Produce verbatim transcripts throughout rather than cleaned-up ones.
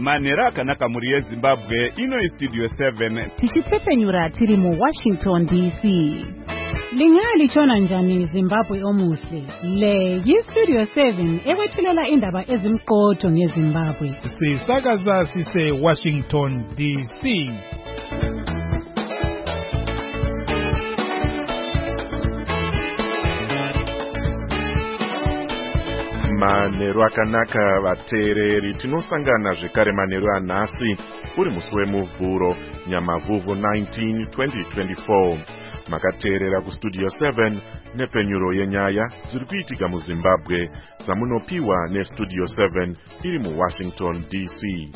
manhero akanaka muri yezimbabwe. Ino istudio seven tichitsepenyura tiri mu Washington D C. Lingali chona njani Zimbabwe omuhle. Le yistudio seven ekwethulela indaba ezimqotho ngeZimbabwe. Sisakaza sise Washington D C. Manhero akanaka vateereri, tinosangana zvekare manhero anhasi uri musi wemuvhuro Nyamavhuvhu nineteen twenty twenty-four. Makateerera kustudio seven nepenyuro yenyaya dziri kuitika muZimbabwe dzamunopiwa nestudio seven iri muWashington D C.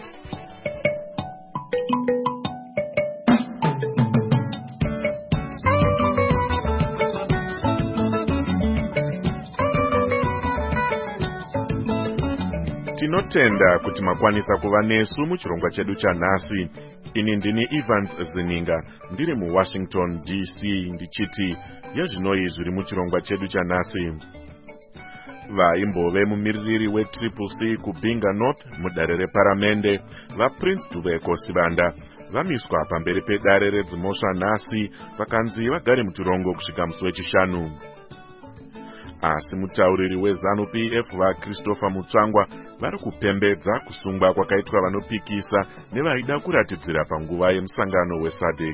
Tinotenda kuti makwanisa kuva nesu muchirongwa chedu chanhasi. Ini ndini Evans Zininga ndiri muWashington D C ndichiti yezvinoi zviri muchirongwa chedu chanhasi. Vaimbove mumiririri wetriple C kuBinga North mudare reparamende vaPrince Tuveko Sibanda vamiswa pamberi pedare redzimhosva nhasi vakanzi vagare muchirongo kusvika musi wechishanu. Asi mutauriri weZANU P F vaChristopher Mutsvangwa vari kupembedza kusungwa kwakaitwa vanopikisa nevaida kuratidzira panguva yemusangano weSADC.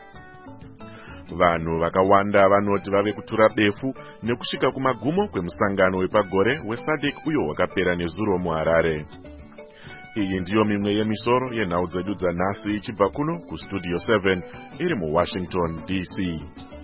Vanhu vakawanda vanoti vave kutura befu nekusvika kumagumo kwemusangano wepagore weSADC uyo wakapera nezuro muHarare. Iyi ndiyo mimwe yemisoro yenhau dzedu dzanhasi ichibva kuno kustudio seven iri muWashington D C.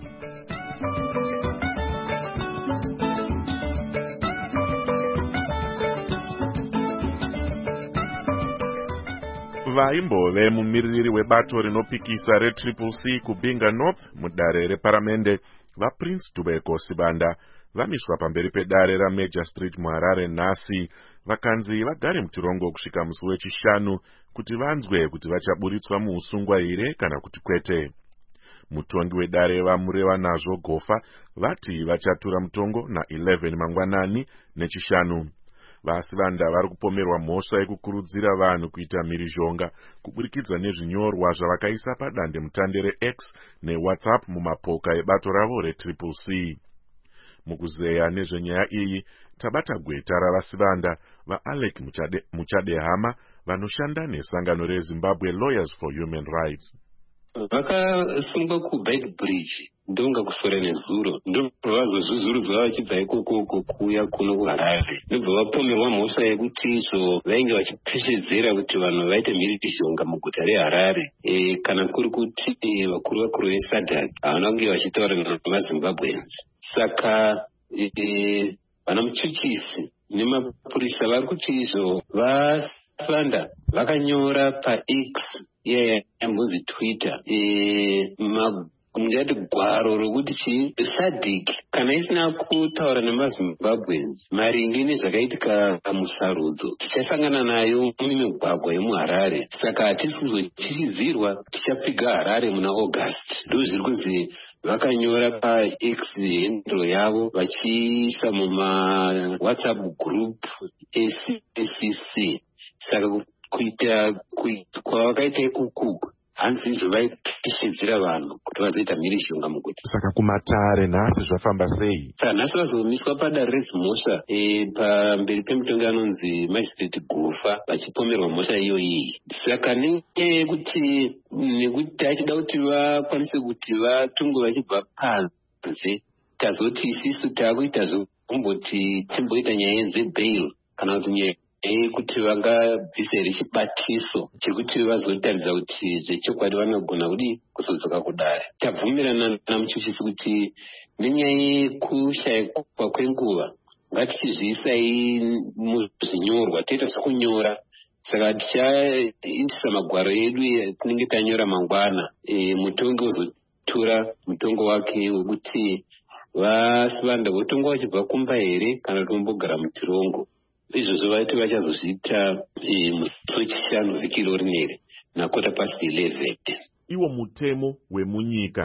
Vaimbove mumiririri webato rinopikisa retriple C kuBinga North mudare reparamende vaPrince Tuveko Sibanda vamiswa pamberi pedare raMajor Street muHarare nhasi vakanzi vagare muchirongo kusvika musi wechishanu kuti vanzwe kuti vachaburitswa muusungwa here kana kuti kwete. Mutongi wedare vamureva nazvo Gofa vati vachatura mutongo na eleven mangwanani nechishanu. Vasivanda vari kupomerwa mhosva yekukurudzira vanhu kuita mhirizhonga kuburikidza nezvinyorwa zvavakaisa padande mutande reX neWhatsApp mumapoka ebato ravo retriple C. Mukuzeya nezvenyaya iyi tabata gweta ravasivanda vaAlec Muchadehama vanoshanda nesangano reZimbabwe Lawyers for Human Rights. Vakasungwa kuBed Bridge ndonga kusora nezuro ndobva vazozvuzvurudzwa vachibva ikoko kuuya kuno kuHarare ndobva vapomerwa mhosva yekuti izvo vainge vachipeshedzera kuti vanhu vaite mhirizhonga muguta reHarare e, kana kuri kuti vakuru vakuru veSADC havana kunge vachitaura navaZimbabweans. Saka e, vana muchuchisi nemapurisa vari kuti izvo vasanda vakanyora paX iye yambonzi Twitter e, ngati gwaro rokuti chi SADC kana isina kutaura nemaZimbabweans maringe nezvakaitika musarudzo tichasangana nayo mumigwagwa yemuHarare. Saka hatisi kuzochichizirwa tichapfiga Harare muna August. Ndo zviri kunzi vakanyora paX hendro yavo vachiisa muma WhatsApp group A C C. Saka kuita kwavakaita ikuku hanzi izvo vaipeshedzera vanhu kuti vazoita mhirizhonga muguta. Saka kumatare nhasi zvafamba sei? Saka nhasi vazomiswa padare redzimhosva e, pamberi pemutongi anonzi Magistrate Gofa vachipomerwa mhosva iyo iyi. Saka nenge kuti nekuti achida kuti vakwanise kuti vatunge vachibva panze tazoti isisu taakuita zvokumboti timboita nyaya dzebail kana kuti nyaya kuti vangabvise richibatiso chekuti vazotaridza kuti zvechokwadi vanogona kudi kuzodzoka kudare. Tabvumirana namuchuchisi kuti nenyaya yekushayikwa kwenguva ngatichizviisai muzvinyorwa toita zvekunyora. Saka tichaindisa magwaro edu tinenge tanyora mangwana e, mutongi ozotura mutongo wake wekuti vasivanda votonga vachibva kumba here kana tombogara muchirongo. Izvozvo vati vachazozviita e, musi wechishanu vhiki iro rineri nakota pasi eleven. Iwo mutemo wemunyika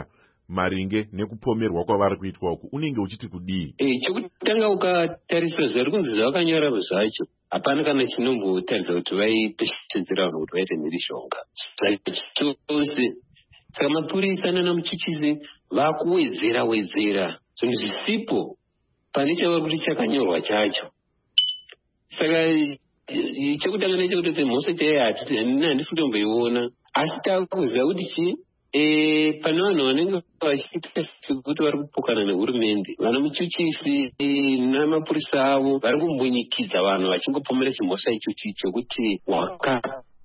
maringe nekupomerwa kwavari kuitwa uku unenge uchiti kudii? Eh, chekutanga ukatarisa zviri kunzi zvavakanyora zvacho hapana kana chinombotaridza kuti vaipeshedzera vanhu kuti vaite mhirishonga zvachose. Saka mapurisa nanamuchuchisi vakuwedzera wedzera zvinhu zvisipo pane chava kuti chakanyorwa chacho. Saka chekutanga nechekuti mhosva chaiyo handisi kutomboiona, asi takuziva kuti chii E, pane vanhu vanenge vachiita sekuti vari kupokana nehurumende, vanomuchuchisi namapurisa avo vari kumbunyikidza vanhu vachingopomera chimhosva ichochi chekuti waka.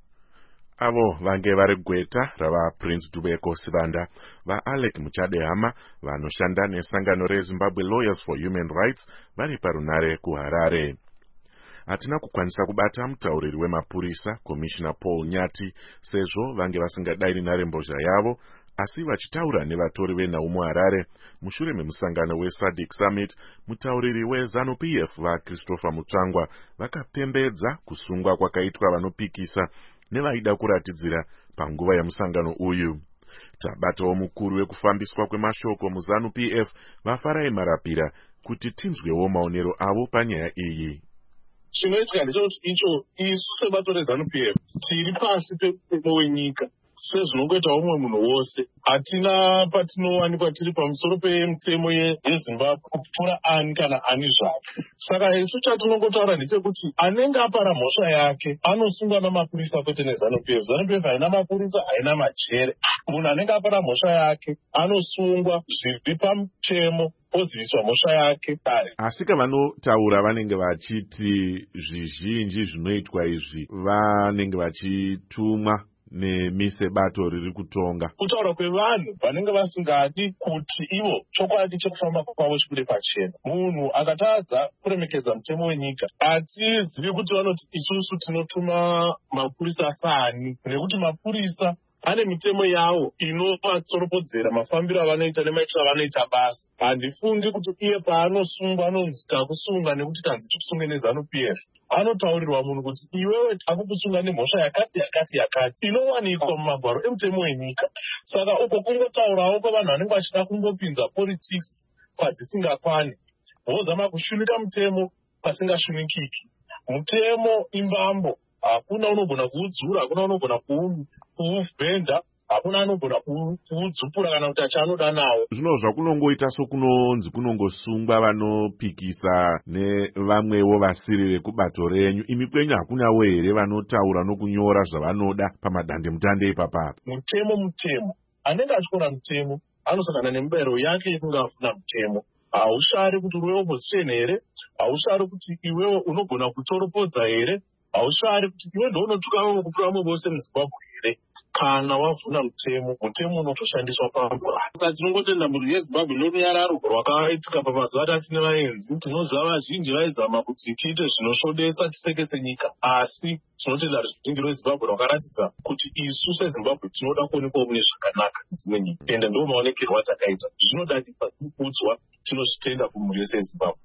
Avo vange vari gweta ravaPrince Dubeko Sibanda vaAlec Muchadehama vanoshanda nesangano reZimbabwe Lawyers for Human Rights vari parunare kuHarare. Hatina kukwanisa kubata mutauriri wemapurisa Commissioner Paul Nyati sezvo vange vasingadairi nharembozha yavo, asi vachitaura nevatori venhau Harare mushure memusangano weSADC Summit, mutauriri weZANU P F vaChristopher Mutsvangwa vakapembedza kusungwa kwakaitwa vanopikisa nevaida kuratidzira panguva yemusangano uyu. Tabatawo mukuru wekufambiswa kwemashoko muZANU P F vaFarai Marapira kuti tinzwewo maonero avo panyaya iyi. Chinoitika ndechekuti icho isu sebato reZANU P F tiri pasi pemutemo wenyika sezvinongoita umwe munhu wose. Hatina patinowanikwa tiri pamusoro pemutemo yeZimbabwe kupfuura ani kana ani zvake. Saka isu chatinongotaura ndechekuti anenge apara mhosva yake anosungwa namapurisa kwete neZANU P F. ZANU P F haina mapurisa, haina majere. Munhu anenge apara mhosva yake anosungwa zviri pamutemo oziviswa mhosva yake kare. Asi vanotaura vanenge vachiti zvizhinji zvinoitwa izvi vanenge vachitumwa nemise bato riri kutonga. Kutaura kwevanhu vanenge vasingadi kuti ivo chokwadi chekufamba kwavo chikude pachena. Munhu akatadza kuremekedza mutemo wenyika hatizivi kuti vanoti isusu tinotuma mapurisa sani, nekuti mapurisa ane mitemo yavo inovatsoropodzera mafambiro avanoita nemaitiro avanoita basa. Handifungi kuti iye paanosungwa anonzi takusunga nekuti tanzi tikusunge neZANU P F. Anotaurirwa munhu kuti iwewe takukusunga nemhosva yakati yakati yakati inowanikwa mumagwaro emutemo wenyika. Saka uko kungotaurawo kwavanhu vanenge vachida kungopinza politics padzisingakwani, vozama kushunika mutemo pasingashumikiki. Mutemo imbambo, hakuna unogona kuudzura, hakuna unogona kuuvhenda, hakuna anogona kuudzupura kana kuti achanoda nawo. Zvino zvakunongoita sokunonzi kunongosungwa vanopikisa nevamwewo vasiri vekubato renyu, imi kwenyu hakunawo here vanotaura nokunyora zvavanoda pamadandemutande ipapa? Mutemo mutemo anenge achikora mutemo anosangana nemubayiro yake yekunge afuna mutemo. Haushari kuti uri opposition here, haushari kuti iwewe unogona kutoropodza here, haushari kuti iwe ndounotuka vamwe kupfuura vamwe vose muZimbabwe here. Kana wavhuna mutemo, mutemo unotoshandiswa pamvura. Saka tinongotenda mhuri yeZimbabwe norunyararo rwakaitika pamazuva atatu nevaenzi. Tinoziva vazhinji vaizama kuti tiite zvinosvodesa tisekese nyika, asi tinotenda ruzhinji rweZimbabwe rwakaratidza kuti isu seZimbabwe tinoda kuonekwa mune zvakanaka dzimwe nyika, ende ndo maonekerwo atakaita. Zvinoda kuudzwa, tinozvitenda kumhuri yese yeZimbabwe.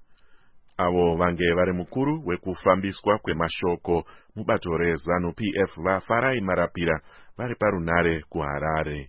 Avo vange vari mukuru wekufambiswa kwemashoko mubato reZANU P F vaFarai Marapira vari parunare kuHarare.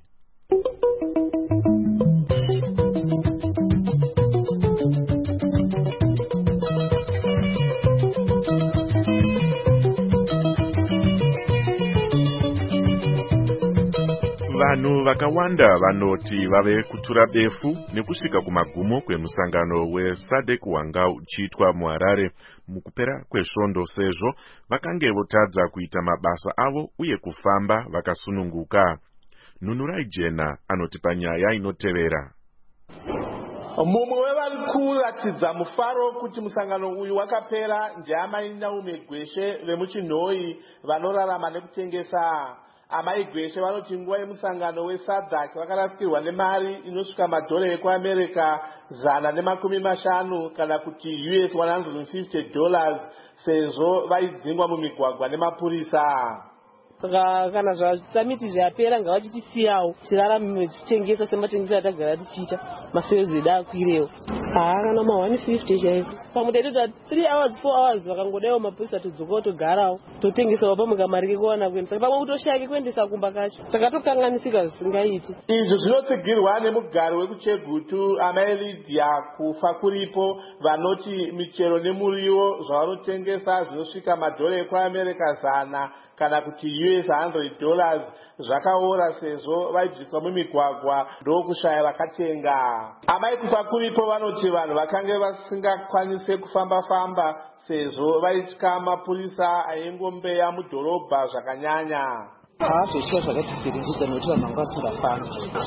Vanhu vakawanda vanoti vave kutura befu nekusvika kumagumo kwemusangano weSADC wanga uchiitwa muHarare mukupera kwesvondo sezvo vakange votadza kuita mabasa avo uye kufamba vakasununguka. Nunurai Jena anoti panyaya inotevera. Mumwe wevari kuratidza mufaro kuti musangano uyu wakapera ndiamai Naume Gweshe vemuchinhoi vanorarama nekutengesa. Amai Gweshe vanoti nguva yemusangano weSADC vakarasikirwa nemari inosvika madhora ekuAmerica zana nemakumi mashanu kana kuti U S one hundred fifty dollars sezvo vaidzingwa mumigwagwa nemapurisa. Saka kana zvasamiti zvapera ngavachitisiyawo tirarame tichitengesa sematengesa atagara tichiita. masezi da kwirewo haakana ma one fifty chaipo pamutaitota three hours four hours vakangodawo mapurisa tidzoka togarawo totengesawo pamukamarike kuwana kuenda saka pamwe kutoshake kuendesa kumba kacho saka tokanganisika zvisingaiti. Izvi zvinotsigirwa nemugari wekuchegutu amai Lydia kufa kuripo vanoti michero nemuriwo zvavanotengesa zvinosvika madhora ekuamerica zana kana kuti U S one hundred dollars zvakaora sezvo vaibviswa mumigwagwa ndokushaya vakatenga. Amai kufa kuripo vanoti vanhu vakanga vasingakwanise kufamba-famba sezvo vaitya mapurisa aingombeya mudhorobha zvakanyanya. Havazvoshuwa zvakati zvirinzidza nokuti vanhu vanga vasingafambi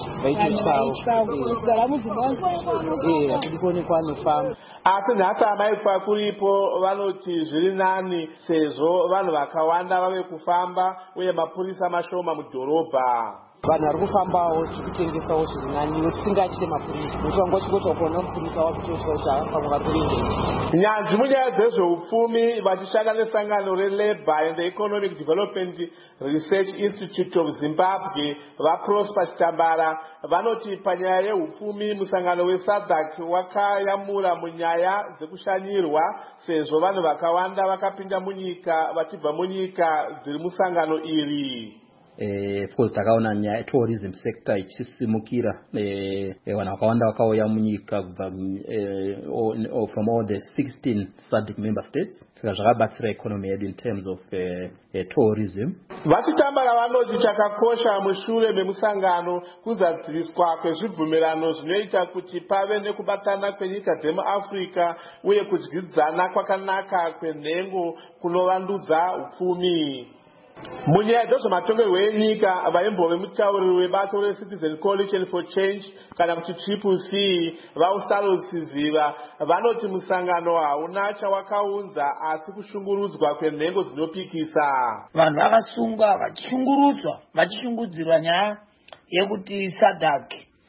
vaitotsawo hatidi kuonekwa anofamba. Asi nhasi amai kufa kuripo vanoti zviri nani sezvo vanhu vakawanda vave kufamba uye mapurisa mashoma mudhorobha. Vanhu vari kufambawo tichitengesawo zviri nani nokuti tisingachite mapurisa nokuti vanga vachingoti kuona mupurisa wakutotya kuti havafamba vari kurindira. Nyanzvi munyaya dzezveupfumi vachishanda nesangano reLabour and Economic Development Research Institute of Zimbabwe vaProsper Chitambara vanoti panyaya yeupfumi musangano weSADC wakayamura munyaya dzekushanyirwa sezvo vanhu vakawanda vakapinda munyika vachibva munyika dziri musangano iri. Eh, of course takaona nyaya tourism sector ichisimukira eh, eh, vanhu vakawanda vakauya munyika kubva eh, from all the sixteen SADC member states saka zvakabatsira economy yedu in terms of eh, eh, tourism. Vachitambara vanoti chakakosha mushure memusangano kuzadziriswa kwezvibvumirano zvinoita kuti pave nekubatana kwenyika dzemuAfrica uye kudyidzana kwakanaka kwenhengo kunovandudza upfumi. Munyaya dzezvematongerwo enyika vaimbove mutauriri webato reCitizen Coalition for Change kana kuti Triple C vaUstalo Siziva vanoti musangano hauna chawakaunza asi kushungurudzwa kwenhengo dzinopikisa. Vanhu vakasunga vachishungurudzwa vachishungudzirwa nyaya yekuti SADC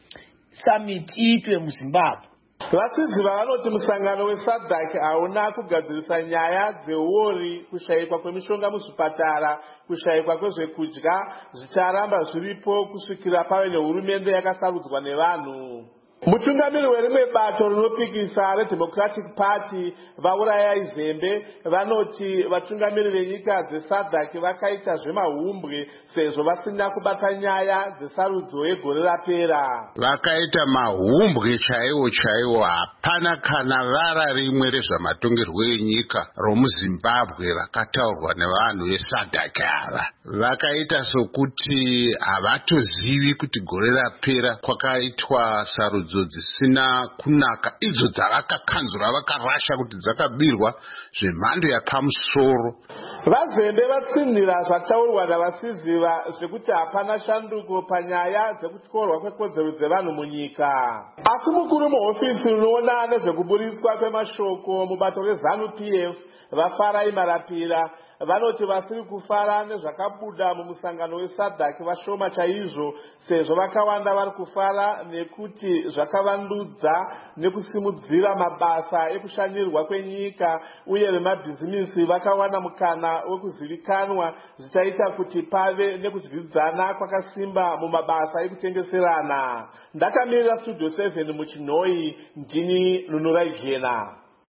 summit iitwe muZimbabwe. Vasiziva vanoti musangano weSADC hauna kugadzirisa nyaya dzeuori, kushayikwa kwemishonga muzvipatara, kushayikwa kwezvekudya zvicharamba zviripo kusvikira pave nehurumende yakasarudzwa nevanhu. Mutungamiri werimwe bato rinopikisa reDemocratic Party vauraya izembe vanoti vatungamiri venyika dzeSADC vakaita zvemahumbwe sezvo vasina kubata nyaya dzesarudzo yegore rapera. Vakaita mahumbwe chaiwo chaiwo, hapana kana vara rimwe rezvamatongerwo enyika romuZimbabwe rakataurwa nevanhu veSADC ava. Vakaita sokuti havatozivi kuti gore rapera kwakaitwa sarudzo dzisina kunaka idzo dzavakakanzura vakarasha kuti dzakabirwa zvemhando yapamusoro. Vazembe vatsinhira zvataurwa navasiziva zvekuti hapana shanduko panyaya dzekutyorwa kwekodzero dzevanhu munyika. Asi mukuru muhofisi rinoona nezvekuburiswa kwemashoko mubato reZANU-P F vaFarai Marapira vanoti vasiri kufara nezvakabuda mumusangano weSADC vashoma chaizvo sezvo vakawanda vari kufara nekuti zvakavandudza nekusimudzira mabasa ekushanyirwa kwenyika uye vemabhizimisi vakawana mukana wekuzivikanwa zvichaita kuti pave nekudyidzana kwakasimba mumabasa ekutengeserana. Ndakamirira Studio seven muChinoi, ndini Nunurai Jena.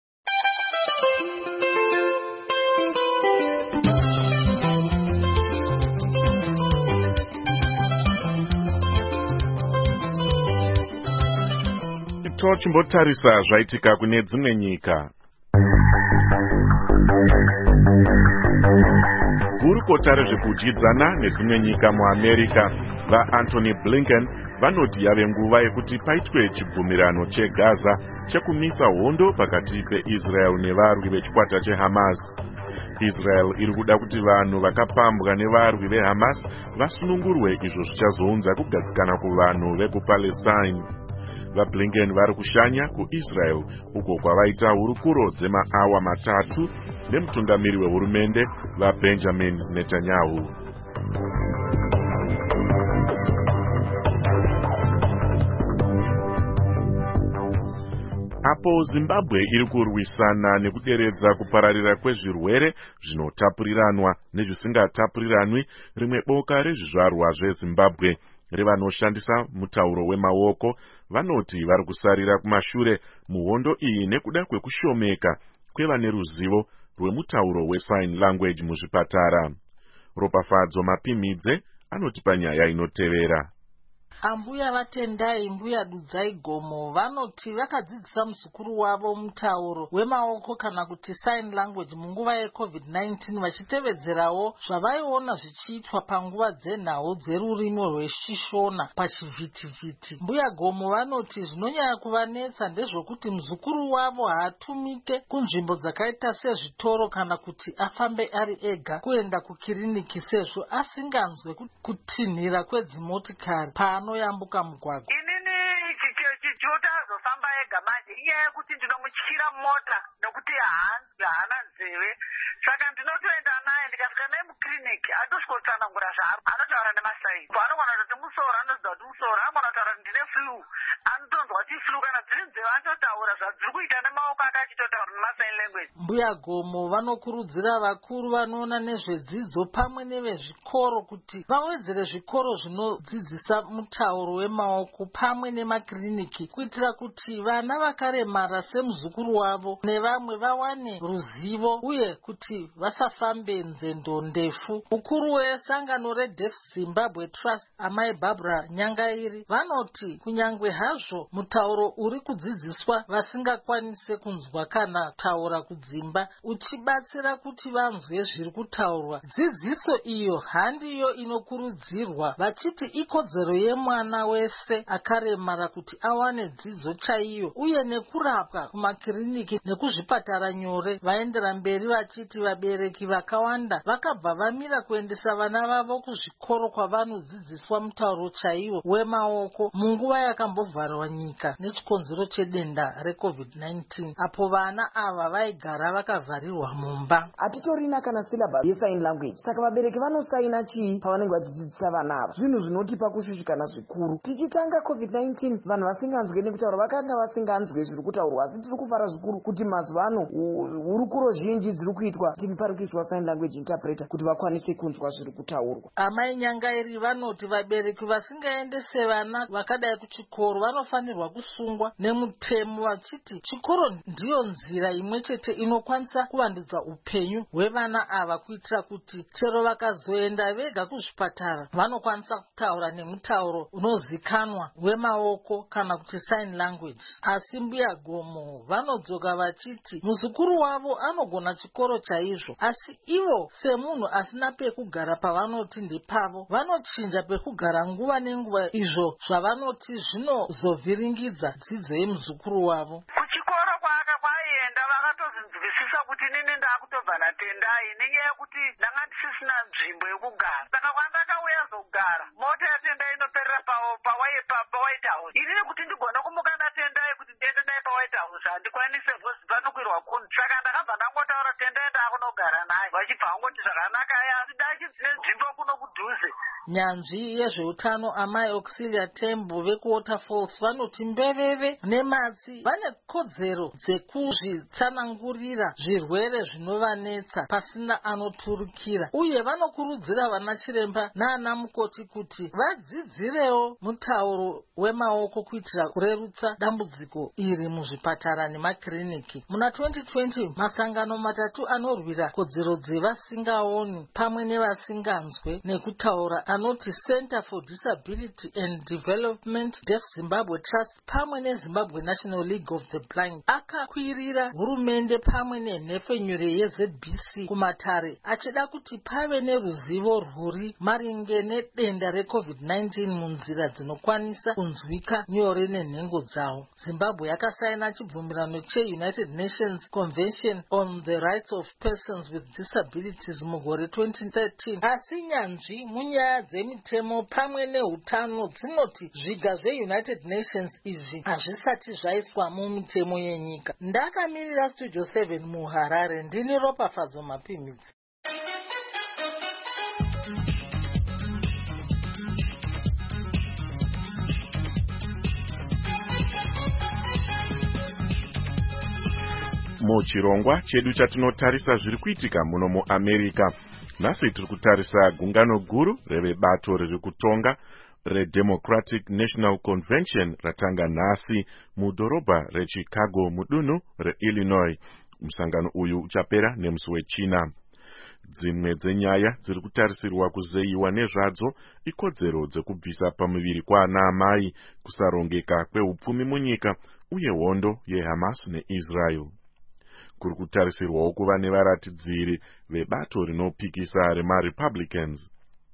Tochimbotarisa zvaitika kune dzimwe nyika. Gurukota rezvekudyidzana nedzimwe nyika muAmerica vaAntony Blinken vanoti yave nguva yekuti paitwe chibvumirano cheGaza chekumisa hondo pakati peIsrael nevarwi vechikwata cheHamas. Israel iri kuda kuti vanhu vakapambwa nevarwi veHamas vasunungurwe, izvo zvichazounza kugadzikana kuvanhu vekuPalestine. VaBlinken vari kushanya kuIsrael uko kwavaita hurukuro dzemaawa matatu nemutungamiri wehurumende vaBenjamin Netanyahu. Apo Zimbabwe iri kurwisana nekuderedza kupararira kwezvirwere zvinotapuriranwa nezvisingatapurirwanwi, rimwe boka rezvizvarwa zveZimbabwe revanoshandisa mutauro wemaoko vanoti vari kusarira kumashure muhondo iyi nekuda kwekushomeka kwevane ruzivo rwemutauro wesign language muzvipatara. Ropafadzo Mapimidze anotipa nyaya inotevera. Ambuya vatendai mbuya dudzai gomo vanoti vakadzidzisa muzukuru wavo mutauro wemaoko kana kuti sign language munguva yecovid nineteen vachitevedzerawo zvavaiona zvichiitwa panguva dzenhau dzerurimi rweshishona pachivhitivhiti. Mbuya gomo vanoti zvinonyanya kuvanetsa ndezvokuti muzukuru wavo haatumike kunzvimbo dzakaita sezvitoro kana kuti afambe ari ega kuenda kukiriniki sezvo asinganzwe kutinhira kwedzimotikari paano yambuka mugwagwa. Inini chichota azofamba ega manje inyaya yekuti ndinomutyira mota nokuti haana nzeve, saka ndinotoenda naye ndikasvika naye mukiriniki atosvikotsanangura zvaro anotaura nemasaini. Paanogona kuti musoro anoziva kuti musoro, anogona kutaura kuti ndine flu anotonzwa kuti flu, kana dziri nzeve anototaura zvadziri kuita nemaoko ake achitotaura nemasaini language. Mbuya gomo vanokurudzira vakuru vanoona nezvedzidzo pamwe nevezvikoro kuti vawedzere zvikoro zvinodzidzisa mutauro wemaoko pamwe nemakiriniki kuitira kuti vana vakaremara semuzukuru wavo nevamwe vawane ruzivo uye kuti vasafambe nzendo ndefu. Mukuru wesangano reDeaf Zimbabwe Trust amai Barbara Nyangairi vanoti kunyangwe hazvo mutauro uri kudzidziswa vasingakwanise kunzwa kana taura kudzimba uchibatsira kuti vanzwe zviri kutaurwa, dzidziso iyo handiyo inokurudzirwa vachiti ikodzero yemwana wese akaremara kuti awane dzidzo chaiyo uye nekurapwa kumakiriniki nekuzvipatara nyore. Vaendera mberi vachiti vabereki vakawanda vakabva vamira kuendesa vana vavo kuzvikoro kwavanodzidziswa mutauro chaiwo wemaoko munguva yakambovharwa nyika nechikonzero chedenda recovid nineteen, apo vana ava vaigara vakavharirwa mumba. Hatitorina kana syllabus yesign language, saka vabereki vanosaina chii pavanenge vachidzidzisa vana ava? Zvinhu zvinotipa kushushikana zvikuru. Tichitanga covid nineteen vanhu vasinganzwe nekutaura vakanga vasinganzwe zviri kutaurwa, asi tiri kufara zvikuru kuti mazuva ano hurukuro zhinji dziri kuitwa kuti pari kuiswa sign language interpreter kuti vakwanise kunzwa zviri kutaurwa. Amai Nyangairi vanoti vabereki vasingaendese vana vakadai kuchikoro vanofanirwa kusungwa nemutemo, vachiti chikoro ndiyo nzira imwe chete inokwanisa kuvandudza upenyu hwevana ava kuitira kuti chero vakazoenda vega kuzvipatara vanokwanisa kutaura nemutauro unozikanwa wemaoko kana kuti sign language. Asi mbuya gomo vanodzoka vachiti muzukuru wavo anogona chikoro chaizvo, asi ivo semunhu asina pekugara pavanoti ndepavo vanochinja pekugara nguva nenguva, izvo zvavanoti zvinozovhiringidza dzidzo yemuzukuru wavo. Kuchikoro kwaaka kwaienda vakatozinzwisisa kuti nini ndakutobva natendai nenyaya yekuti ndanga ndisisina nzvimbo yekugara, saka kwandakauya zogara mota yatendai inoperera paWhite House. Inini kuti ndigona kumuka natendai kuti ndiende naye paWhite House handikwanise vhozi panokwirwa kuni, saka ndakabva ndangotaura tendai ndakunogara naye vachibva vangoti zvakanaka asi dachidzi nenzvimbo kuno kudhuze. Nyanzvi yezveutano amai Auxilia Tembo vekuWaterfalls vanoti mbeveve nematsi vane kodzero dzekuzvitsanangurira zvirwere zvinovanetsa pasina anoturukira, uye vanokurudzira vana chiremba naana mukoti kuti vadzidzirewo mutauro wemaoko kuitira kurerutsa dambudziko iri muzvipatara nemakiriniki. Muna twenty twenty masangano matatu anorwira kodzero dzevasingaoni pamwe nevasinganzwe nekutaura anoti Center for Disability and Development, Deaf Zimbabwe Trust pamwe neZimbabwe National League of the Blind akakwirira hurumende pamwe nenhefenyuro yeZ B C kumatare achida kuti pave neruzivo rwuri maringe nedenda recovid nineteen munzira dzinokwanisa kunzwika nyore nenhengo dzawo. Zimbabwe yakasaina chibvumirano cheUnited Nations Convention on the Rights of Persons with Disabilities mugore twenty thirteen, asi nyanzvi munyaya dzemitemo pamwe neutano dzinoti zviga zveUnited Nations izvi hazvisati zvaiswa mumitemo yenyika. Ndakamirira Studio seven muHarare, ndini Ropafadzo Mapimidze. Muchirongwa chedu chatinotarisa zviri kuitika muno muAmerica, nhasi tiri kutarisa gungano guru revebato riri kutonga reDemocratic National Convention ratanga nhasi mudhorobha reChicago mudunhu reIllinois. Musangano uyu uchapera nemusi wechina. Dzimwe dzenyaya dziri kutarisirwa kuzeyiwa nezvadzo ikodzero dzekubvisa pamuviri kwaana amai, kusarongeka kweupfumi munyika uye hondo yeHamas neIsrael. Kuri kutarisirwawo kuva nevaratidziri vebato rinopikisa remaRepublicans.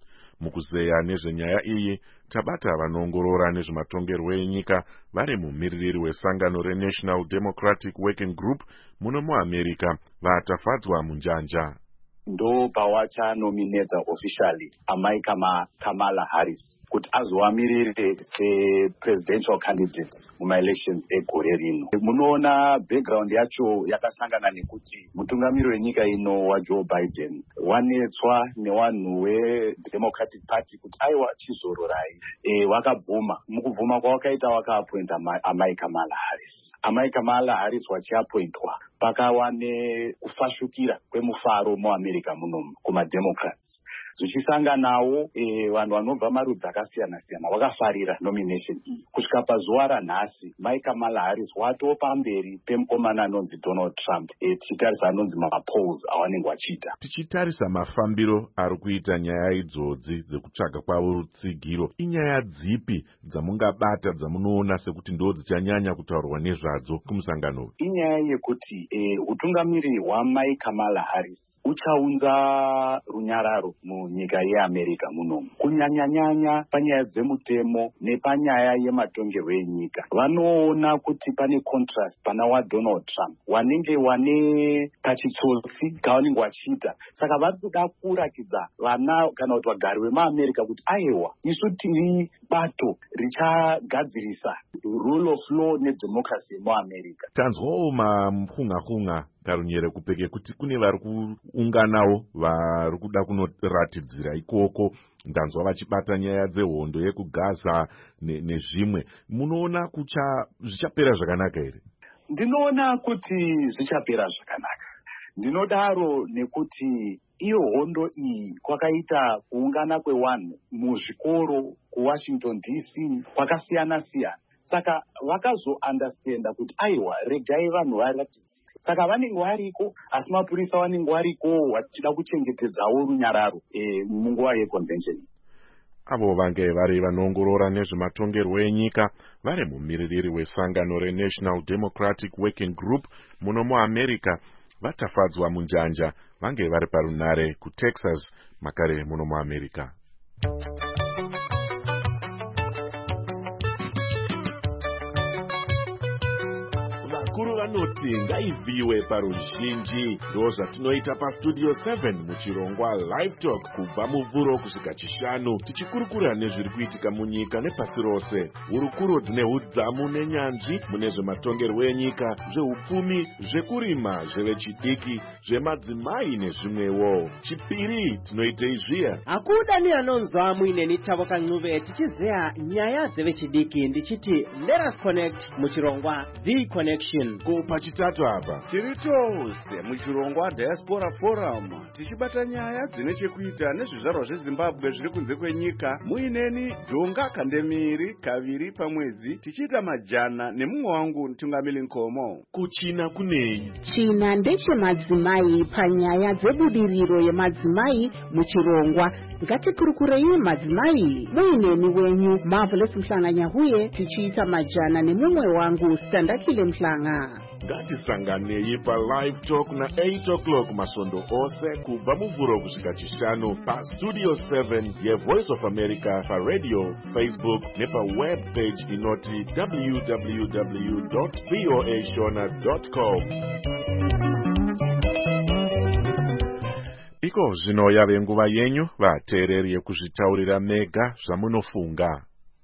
Mukuzeya nezvenyaya iyi, tabata vanoongorora nezvematongerwo enyika vari mumiririri wesangano reNational Democratic Working Group muno muAmerica vatafadzwa munjanja. ndo pawachanomineta officially amai kama Kamala Harris kuti azovamirire sepresidential candidate mumaelections egore rino. Munoona background yacho yakasangana nekuti mutungamiri wenyika ino waJoe Biden wanetswa nevanhu veDemocratic Party kuti aiwa chizororai. E, wakabvuma. Mukubvuma kwawakaita wakaapointa amai Kamala Harris. Amai Kamala Harris wachiapointwa pakawane kufashukira kwemufaro muAmerica munomu kumaDemocrats. Zvichisanganawo e, vanhu vanobva marudzi akasiyana siyana vakafarira nomination iyi. Kusvika pazuva ranhasi mai Kamala Harris watoo pamberi pemukomana anonzi Donald Trump, e, tichitarisa anonzi mapolls awanenge vachiita. Tichitarisa mafambiro ari kuita nyaya idzodzi dzekutsvaga kwavo rutsigiro, inyaya dzipi dzamungabata dzamunoona sekuti ndo dzichanyanya kutaurwa nezvadzo kumusangano? Inyaya yekuti e, utungamiri hwamai Kamala Harris uchaunza runyararo munyika yeAmerica munomu, kunyanya-nyanya panyaya dzemutemo nepanyaya yematongerwo enyika. Vanoona kuti pane contrast pana waDonald Trump wanenge wane kachitsotsi kavanenge vachiita. Saka vari kuda kurakidza vana kana kuti vagari vemuAmerica kuti aiwa, isu tiri bato richagadzirisa rule of law nedemocracy muAmerica. Tanzwawo mahunga-hunga karunyere kupeke kuti kune vari kuunganawo vari kuda kunoratidzira ikoko. Ndanzwa vachibata nyaya dzehondo yekuGaza nezvimwe. Munoona kucha zvichapera zvakanaka here? Ndinoona kuti zvichapera zvakanaka. Ndinodaro nekuti iyo hondo iyi kwakaita kuungana kwevanhu muzvikoro kuWashington D C kwakasiyana siyana. Saka vakazoundastenda kuti aiwa, regai vanhu varatidzire. Saka vanenge variko, asi mapurisa vanenge variko vachida kuchengetedzawo runyararo e, munguva yeconvention. Avo vange vari vanoongorora nezvematongerwo enyika vari mumiririri wesangano reNational Democratic Working Group muno muAmerica vatafadzwa munjanja vange vari parunare kuTexas makare muno muAmerica. Vakuru vanoti ngaivhiwe paruzhinji. Ndo zvatinoita pastudio seven muchirongwa Live Talk kubva muvhuro kusvika chishanu, tichikurukura nezviri kuitika munyika nepasi rose. Hurukuro dzine hudzamu nenyanzvi mune zvematongerwo enyika, zveupfumi, zvekurima, zvevechidiki, zvemadzimai nezvimwewo. Chipiri tinoitei zviya. Akuda ni anonzwa muineni Tabo Kancuve tichizeya nyaya dzevechidiki, ndichiti let us connect muchirongwa The Connection. Ko pachitatu apa tiri tose muchirongwa Diaspora Forum tichibata nyaya dzine chekuita nezvizvarwa zveZimbabwe zviri kunze kwenyika. Muineni Jonga Kandemiri kaviri pamwedzi tichiita majana nemumwe wangu Mtungamili Nkomo. Kuchina kunei? China ndechemadzimai panyaya dzebudiriro yemadzimai muchirongwa. Ngatikurukurei madzimai. Muineni wenyu Marvelous Mhlanganyahuye tichiita majana nemumwe wangu Standakile Mhlanga. Ngatisanganei paLive Talk na eight o'clock masondo ose kubva muvhuro kusvika chishanu pastudio seven yeVoice of America paradio, Facebook nepaweb page inoti w w w dot voa shona dot com. Iko zvino yave nguva yenyu vateereri yekuzvitaurira mega zvamunofunga.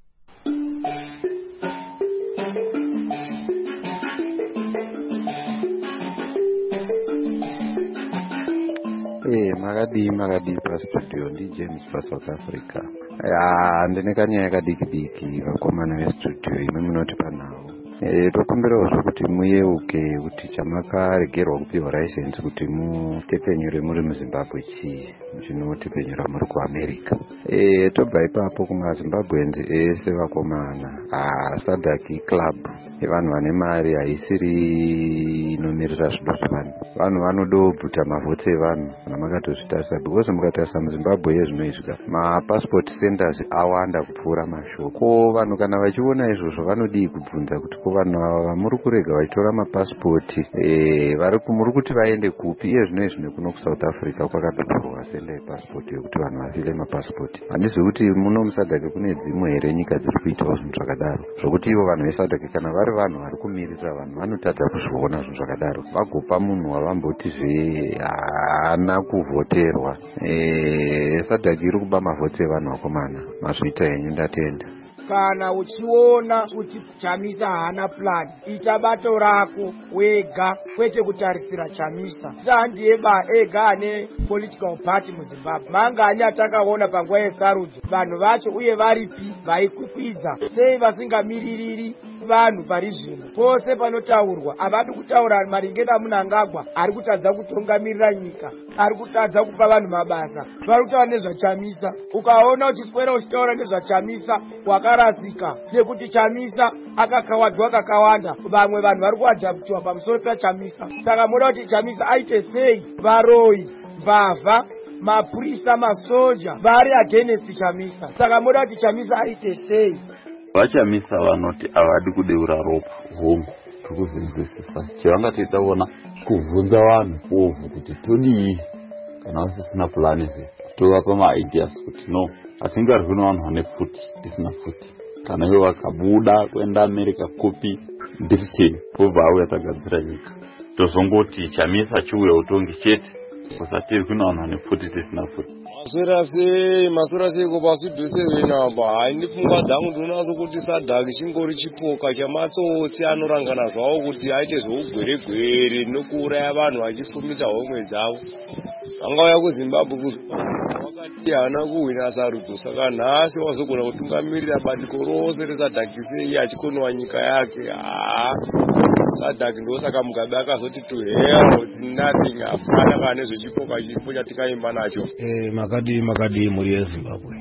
Eh, makadi makadi pa studio ndi James pa South Africa. Ya ndine kanya yakadiki diki vakomana ve studio imwe munoti panawo. e, tokumbirawo kuti muyeuke kuti chamakaregerwa kupiwa license kuti mutepenyure muri muZimbabwe chii chinotepenyura muri kuAmerica. E, tobva ipapo kumaZimbabweans ese vakomana ah, Sadaki Club yevanhu vane mari haisiri inomirira zvido zvevanhu. Vanhu vanodobvuta mavhotsi evanhu kana makatozvitarisa because mukatarisa muZimbabwe yezvinoizvika mapassport centers awanda kupfuura mashoko. Vanhu kana vachiona izvozvo vanodii kubvunza kuti ko vanhu ava vamuri kurega vachitora mapasipoti e, vari muri kuti vaende kupi? Iye zvino izvi nekuno kuSouth Africa kwakadodorwa senda yepasipoti yokuti vanhu vafile mapasipoti. Handizi kuti muno muSadc kune dzimwe here nyika dziri kuitawo zvinhu zvakadaro zvokuti ivo vanhu veSadc kana vari vanhu vari kumirira vanhu vanotadza kuzviona zvinhu zvakadaro vagopa munhu wavamboti zve haana kuvhoterwa. E, Sadc iri kuba mavhotsi evanhu vakomana. Mazviita henyu ndatenda. Kana uchiona kuti Chamisa hana plan, ita bato rako wega kwete kutarisira Chamisa. Sandiye ba ega ane political party muZimbabwe. Mangani atakaona panguva yesarudzo vanhu vacho uye varipi vaikwikwidza sei vasingamiririri vanhu pari zvino. Pose panotaurwa avadi kutaura maringe naMnangagwa ari kutadza kutungamirira nyika, ari kutadza kupa vanhu mabasa, vari kutaura nezvaChamisa. Ukaona uchiswera uchitaura nezvaChamisa wakarasika sekuti Chamisa akakawadzwa kakawanda, vamwe vanhu vari kuadhabhutiwa pamusoro paChamisa. Saka moda kuti Chamisa aite sei varoi, mbavha, mapurisa, masoja vari against Chamisa. Saka moda kuti Chamisa aite sei. VaChamisa vanoti avadi kudeura ropa hongu tikuzvinzwisisa chevangatoita vona kuvhunza vanhu ovhu kuti todii kana vasisina pulani zve tovapa maideas kuti no hatingarwi navanhu vane pfuti tisina pfuti. Kana ivo vakabuda kuenda America kupi ndiricheni pobva auya tagadzira nyika tozongoti Chamisa chiuya utongi chete kusatirwi navanhu vane pfuti tisina pfuti. Masora sei masora sei kopasudhusevena apa haindi pfungwa dzangu ndinonaso kuti Sadc chingori chipoka chamatsotsi anorangana zvawo kuti aite zveugwere-gwere nokuuraya vanhu vachifumisa homwe dzavo. Angauya kuZimbabwe wakati haana kuhwina sarudzo, saka nhasi wazogona kutungamirira bandiko rose reSadc sei achikonowa nyika yake. haa Sadc ndosaka Mugabe akazoti to hell it's nothing, hapana kana nezvechipoka chiripo chatikaimba nacho. Eh, makadi makadi muri yeZimbabwe.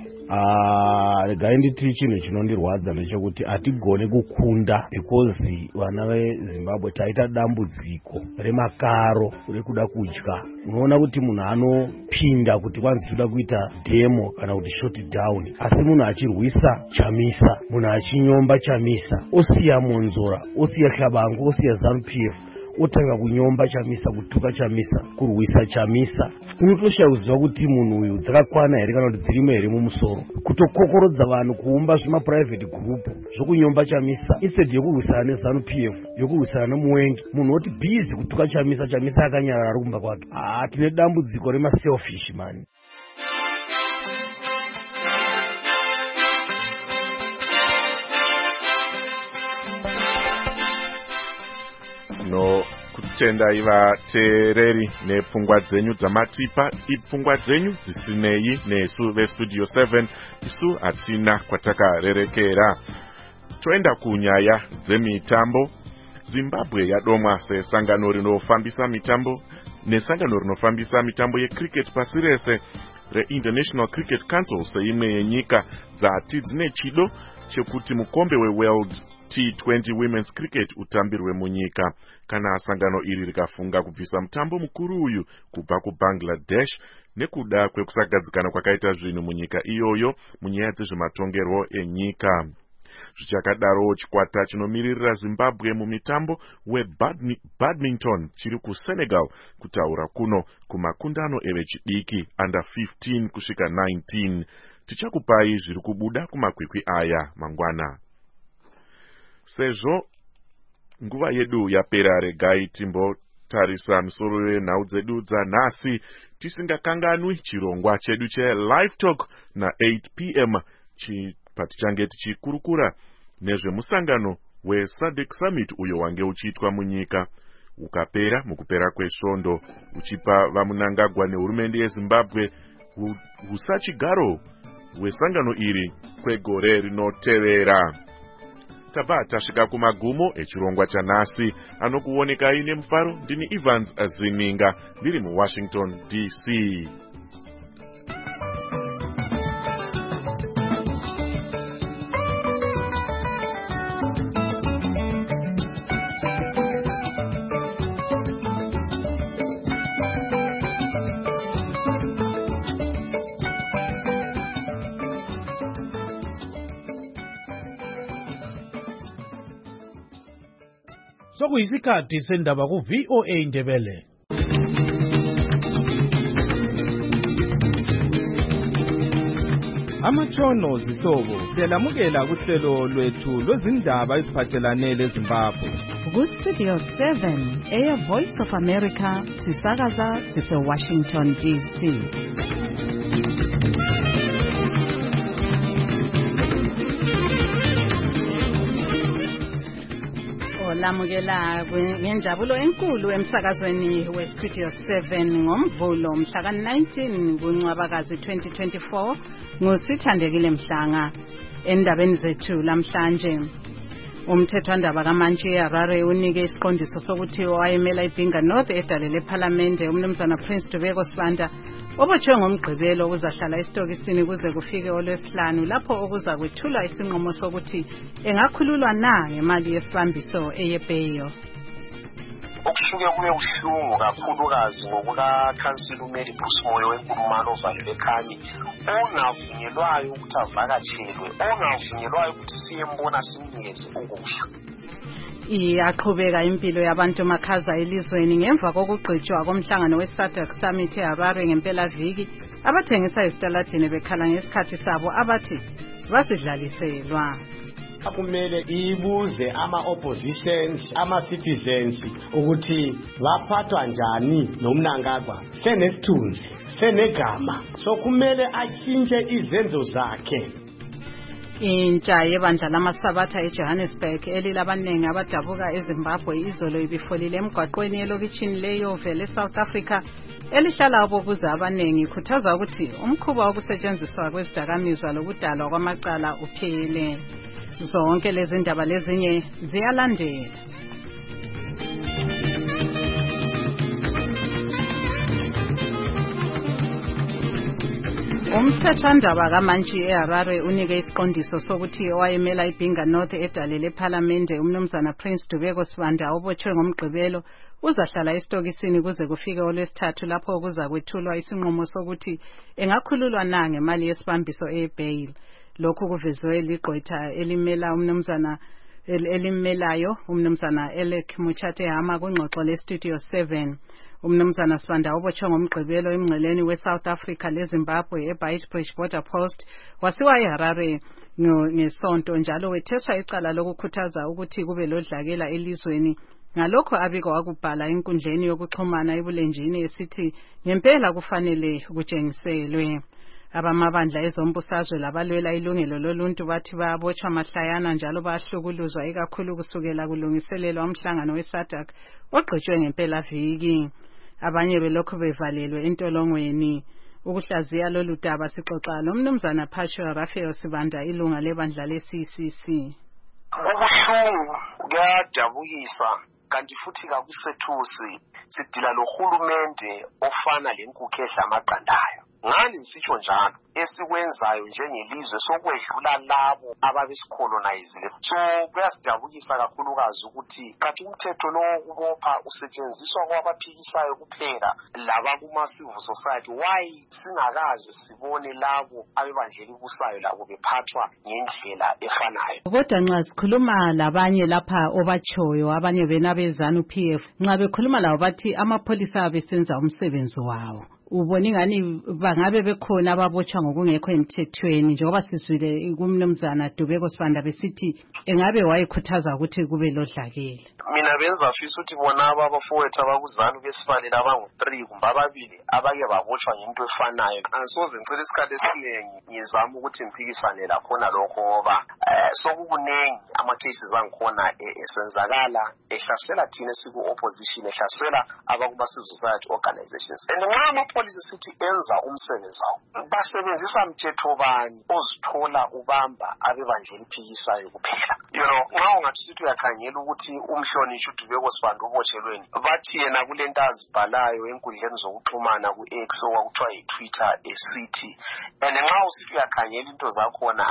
Ah, regai nditi chinhu chinondirwadza ndechekuti hatigone kukunda because vana veZimbabwe taita dambudziko remakaro rekuda kudya. Unoona kuti munhu anopinda kuti kwanzi toda kuita demo kana kuti shut down, asi munhu achirwisa Chamisa, munhu achinyomba Chamisa, osiya Monzora, osiya Hlabango, osiya ZANU-P F, otanga kunyomba Chamisa, kutuka Chamisa, kurwisa Chamisa. Unotosha kuziva kuti munhu uyu dzakakwana here kana kuti dzirimo here mumusoro kutokokorodza vanhu kuumba zvima private group zvokunyomba Chamisa instead yokurwisana neZANU-P F, yokurwisana nomuwengi. Munhu oti busy kutuka Chamisa, Chamisa akanyarara ari kumba kwake. Ah, tine dambudziko rema selfish man. no kutendai vateereri nepfungwa dzenyu dzamatipa ipfungwa dzenyu dzisinei nesu vestudio seven. Isu hatina kwatakarerekera. Toenda kunyaya dzemitambo. Zimbabwe yadomwa sesangano rinofambisa mitambo nesangano rinofambisa mitambo yecricket pasi rese reInternational Cricket Council seimwe yenyika dzati dzine chido chekuti mukombe weWorld T twenty Women's Cricket utambirwe munyika. Kana sangano iri rikafunga kubvisa mutambo mukuru uyu kubva kuBangladesh nekuda kwekusagadzikana kwakaita zvinhu munyika iyoyo munyaya dzezvematongerwo enyika. Zvichakadaro chikwata chinomiririra Zimbabwe mumitambo weBadminton chiri kuSenegal kutaura kuno kumakundano evechidiki under fifteen kusvika nineteen. Tichakupai zviri kubuda kumakwikwi aya mangwana. Sezvo nguva yedu yapera, regai timbotarisa misoro yenhau dzedu dzanhasi tisingakanganwi chirongwa chedu cheLive Talk na eight p m patichange tichikurukura nezvemusangano weSADC Summit uyo wange uchiitwa munyika ukapera mukupera kwesvondo uchipa vaMnangagwa nehurumende yeZimbabwe husachigaro hwesangano iri kwegore rinotevera. tabva tasvika kumagumo echirongwa chanhasi. Anokuonekai nemufaro ndini Evans Aziminga ndiri muWashington D C. Sokuyisikhathi sendaba ku V O A Ndebele. Amatshono zihlobo siyalamukela kuhlelo lwethu lwezindaba eziphathelane leZimbabwe. Ku Studio seven, Air Voice of America, sisakaza sise Washington D C. Lamukela ngenjabulo enkulu emsakazweni we Studio seven ngomvulo mhla ka nineteen kuNcwabakazi twenty twenty-four ngusithandekile Mhlanga. Endabeni zethu lamhlanje, umthethwandaba kaMantshi eHarare unike isiqondiso sokuthi wayemela iBinga North edalele eParliamente umnumzana Prince Dubeko Sibanda obotshwe ngomgqibelo uzahlala esitokisini kuze kufike olwesihlanu lapho okuza kwethulwa isinqumo sokuthi engakhululwa na ngemali yesibambiso eyebeyo. Okusuke kube uhlungu kakhulukazi ngokukakhansila uMary Bruce Moyo wenkulumano ovalelwe eKhanyi, ongavunyelwayo ukuthi avakatshelwe, ongavunyelwayo ukuthi siyembona simnikeze ukudla. Iyaqhubeka impilo yabantu makhaza elizweni ngemva kokugqitshwa komhlangano we-SADC Summit eHarare ngempela viki. Abathengisa esitaladini bekhala ngesikhathi sabo abathi basidlaliselwa. Kumele ibuze ama-oppositions, ama-citizens ukuthi baphathwa njani nomnangagwa. Senesithunzi, senegama, so kumele atshintshe izenzo zakhe. Intsha yebandla lamasabatha eJohannesburg elilabanengi abadabuka eZimbabwe izolo ibifolile emgwaqweni elokitshini leYove leSouth Africa elihlala abokuza abanengi ikhuthaza ukuthi umkhuba wokusetshenziswa kwezidakamizwa lokudalwa kwamacala uphele. Zonke lezi ndaba lezinye ziyalandela. Umthethwandaba kaMantshi eHarare unike isiqondiso sokuthi owayemela iBinga North edalele eParliamente umnumzana Prince Dubeko Sibanda obotshwe ngomgqibelo uzahlala esitokisini kuze kufike olwesithathu lapho kuza kwethulwa isinqumo sokuthi engakhululwa na ngemali yesibambiso ebail. Lokhu kuvezwe ligqwetha elimela umnumzana elimelayo umnumzana Elek Muchate Hama kungxoxo le Studio seven. Umnumzana Sibanda obotshwe ngomgqibelo emngceleni weSouth Africa leZimbabwe eBeitbridge Border Post wasiwa eHarare ngesonto njalo wetheswa icala lokukhuthaza ukuthi kube lodlakela elizweni. Ngalokho abiko wakubhala enkundleni yokuxhumana ebulenjini esithi ngempela kufanele kutshengiselwe. Abamabandla ezombusazwe labalwela ilungelo loluntu bathi bayabotshwa mahlayana njalo bahlukuluzwa ikakhulu kusukela kulungiselelwa umhlangano weSADC ogqitshwe ngempela viki. Abanye belokhu bevalelwe entolongweni. Ukuhlaziya lolu daba sixoxa nomnumzana Phatsho Raphael Sibanda ilunga lebandla le-C C C. Ubuhlungu kuyadabukisa kanti futhi kakusethusi sidila lohulumende ofana lenkukhu edla amaqandayo. Ngani nisitsho njalo esikwenzayo njengelizwe sokwedlula labo ababesikolonizile. So kuyasidabukisa kakhulukazi ukuthi kathi umthetho lo ubopha usetshenziswa kwabaphikisayo kuphela laba kuma civil society. Why singakaze sibone labo abebandleni kusayo labo bephathwa ngendlela efanayo? Kodwa nxa sikhuluma labanye lapha obatshoyo abanye bena bezanu P F nxa bekhuluma labo bathi amapholisa abesenza umsebenzi wawo. Ubona ingani bangabe bekhona ababotshwa ngokungekho emthethweni njengoba sizwile kumnumzana Dubeko Sibanda besithi engabe wayekhuthaza ukuthi kube lodlakela. Mina benza fisa ukuthi bona abafowethu abakuzanu besifalela abangu three kumbe ababili abake babotshwa ngento efanayo. Angisoze ngicela isikhathi esiningi ngizama ukuthi ngiphikisane lakhona lokho ngoba sokukunengi ama cases angikhona esenzakala ehlasela thina siku opposition ehlasela abakuma civil society organizations. And nxa amapholisa sithi enza umsebenzi wawo basebenzisa mthetho bani ozithola ubamba abebandla eliphikisayo kuphela. You know, nxa ungathi sithi uyakhangela ukuthi umhlonishwa uDubeko Sibanda ubotshelweni bathi yena kulento azibhalayo enkundleni zokuxhumana ku-X okuthiwa yi-Twitter esithi and nxa usithi uyakhangela into zakhona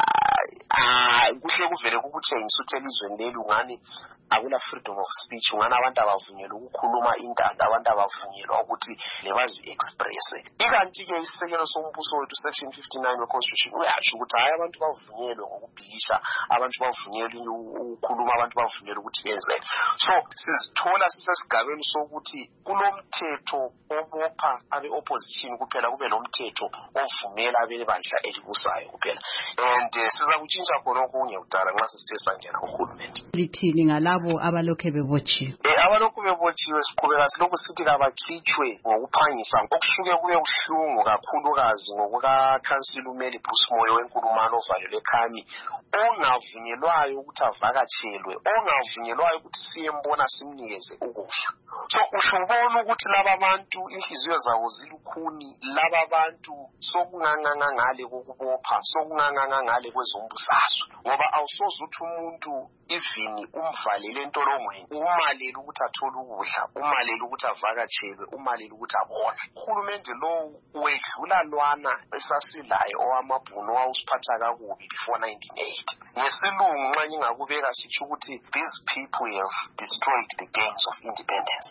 ah kuhle kuvele kukutshengisa ukuthi elizweni leli ungani akula freedom of speech, ungani abantu abavunyelwa ukukhuluma intando, abantu abavunyelwa ukuthi lebazi express. Ikanti ke isisekelo sombuso wethu section fifty-nine we-constitution uyasho ukuthi hayi abantu bavunyelwe ngokubhikisha, abantu bavunyelwe ukukhuluma, abantu bavunyelwe ukuthi benze. So sizithola sisesigabeni sokuthi kulomthetho obopha abe-opposition kuphela, kube lomthetho ovumela abebandla elibusayo kuphela. And siza kutshintsha khona okunye kudala nxa sesithe sangena kuhulumende. Lithini ngalabo abalokhe bebotshiwe? Eh abalokhe bebotshiwe siqhubeka silokhu sithi kabakhitshwe ngokuphangisa, okusuke kuye uhlungu kakhulukazi ngokuka Council uMeli Busimoyo wenkulumano ovalelwe ekhami, ongavunyelwayo ukuthi avakatshelwe, ongavunyelwayo ukuthi siyembona simnikeze ukudla. So ushobona ukuthi laba abantu inhliziyo zawo zilukhuni, laba bantu sokunganganga ngale kokubopha, sokunganganga ngale kwezombusazwe, ngoba awusoze uthi umuntu even umvalele entolongweni umalela ukuthi athole ukudla, umalela ukuthi avakatshelwe, umalela ukuthi abone. Uhulumende lo wedlula lwana esasilayo owamabhunu wawusiphatha kakubi before nineteen eighty. Ngesilungu nxa ngingakubeka sitsho ukuthi these people have destroyed the gains of independence.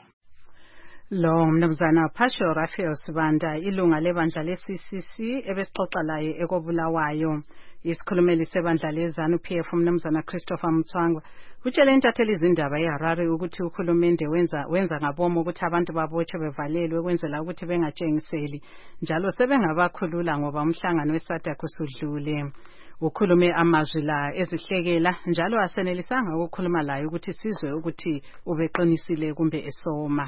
Lo mnumzana Phasho Raphael Sibanda, ilunga lebandla le-C C C ebesixoxa laye ekobulawayo. Isikhulumeli sebandla lezanu P F umnumzana Christopher Mtswangwa utshele intatheli izindaba eHarare ukuthi uhulumende wenza wenza ngabomo ukuthi abantu babotshwe bevalelwe kwenzela ukuthi bengatshengiseli, njalo sebengabakhulula ngoba umhlangano weSADC usudlule. Ukhulume amazwi la ezihlekela, njalo asenelisanga ukukhuluma laye ukuthi sizwe ukuthi ubeqinisile kumbe esoma.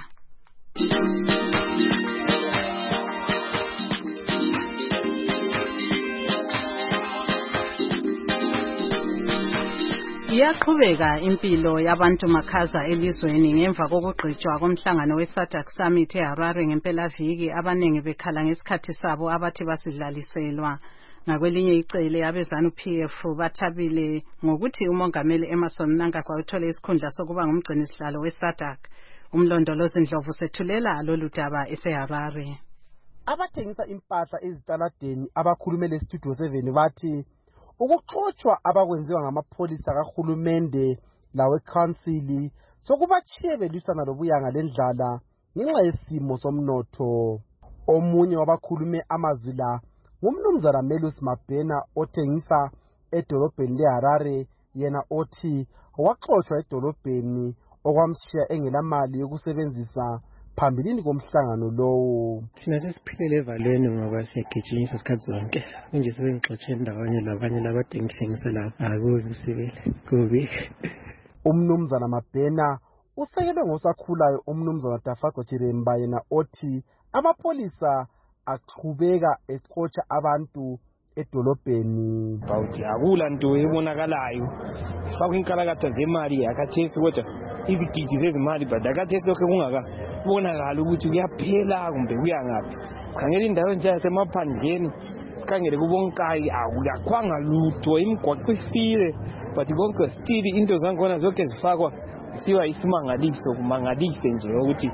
Iyaqhubeka impilo yabantu makhaza elizweni ngemva kokugqitshwa komhlangano weSADC Summit eHarare ngempelaviki, abanengi bekhala ngesikhathi sabo abathi basidlaliselwa. Ngakwelinye icele abezanu P F bathabile ngokuthi umongameli Emmerson Mnangagwa uthole isikhundla sokuba ngumgcini sihlalo weSADC. Umlondolozi Ndlovu sethulela lolu daba eseHarare. Abathengisa impahla ezitaladeni abakhulumele Studio seven bathi ukuxoxwa abakwenziwa ngamapholisa kahulumende lawe council sokubachiye belisana lobuyanga lendlala ngenxa yesimo somnotho. Omunye wabakhulume amazwi la ngumnumzana Melus Mabhena othengisa edolobheni leHarare, yena othi waxoxwa edolobheni okwamshiya engelamali yokusebenzisa phambilini komhlangano lowo. Thina sesiphilele evalweni ngoba siyagijinyiswa isikhathi zonke, kunje sebengixotshe ndawonye labanye labathengisa lapha akubi msibele kubi. Umnumzana Mabhena usekelwe ngosakhulayo umnumzana Dafaso Chiremba, yena othi amapholisa aqhubeka exotsha abantu edolobheni. Bawuthi akula nto ebonakalayo, fakwinkalakatha zemali yakathesi kodwa izigidi zezimali but akathesi lokho kungaka bonakala ukuthi kuyaphela kumbe kuyangaphi. Sikhangela indawo nje yasemaphandleni, sikhangele kubonkayi akuyakhwanga lutho, imigwaqo ifile but konke still into zangona zonke zifakwa siwa isimangaliso, kumangalise nje ukuthi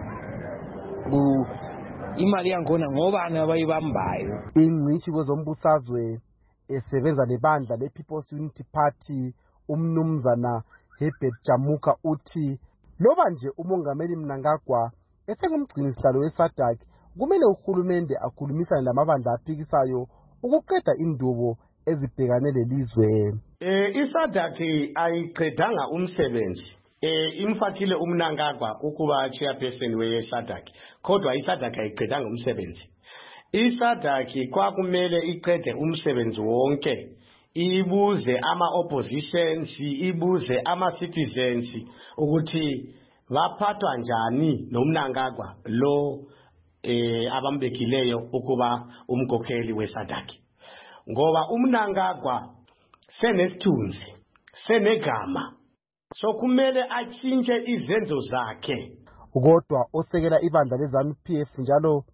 ku imali yangona ngobani abayibambayo. Ingcishi kwezombusazwe esebenza nebandla le-People's Unity Party umnumzana Herbert Jamuka uthi loba nje umongameli Mnangagwa esengumgcini sihlalo weSADC kumele uhulumende akhulumisane lamabandla aphikisayo ukuqeda indubo ezibhekane lelizwe. Eh iSADC ayiqedanga umsebenzi. Eh imfakile uMnangagwa ukuba chairperson weSADC, kodwa iSADC ayiqedanga umsebenzi. iSADC kwakumele iqede umsebenzi wonke, ibuze ama oppositions, ibuze ama citizens ukuthi baphathwa njani noMnangagwa lo eh abambekileyo ukuba umkhokheli weSADC. Ngoba uMnangagwa senesithunzi, senegama, so kumele achinje izenzo zakhe. Kodwa osekela ibandla lezanu P F njalo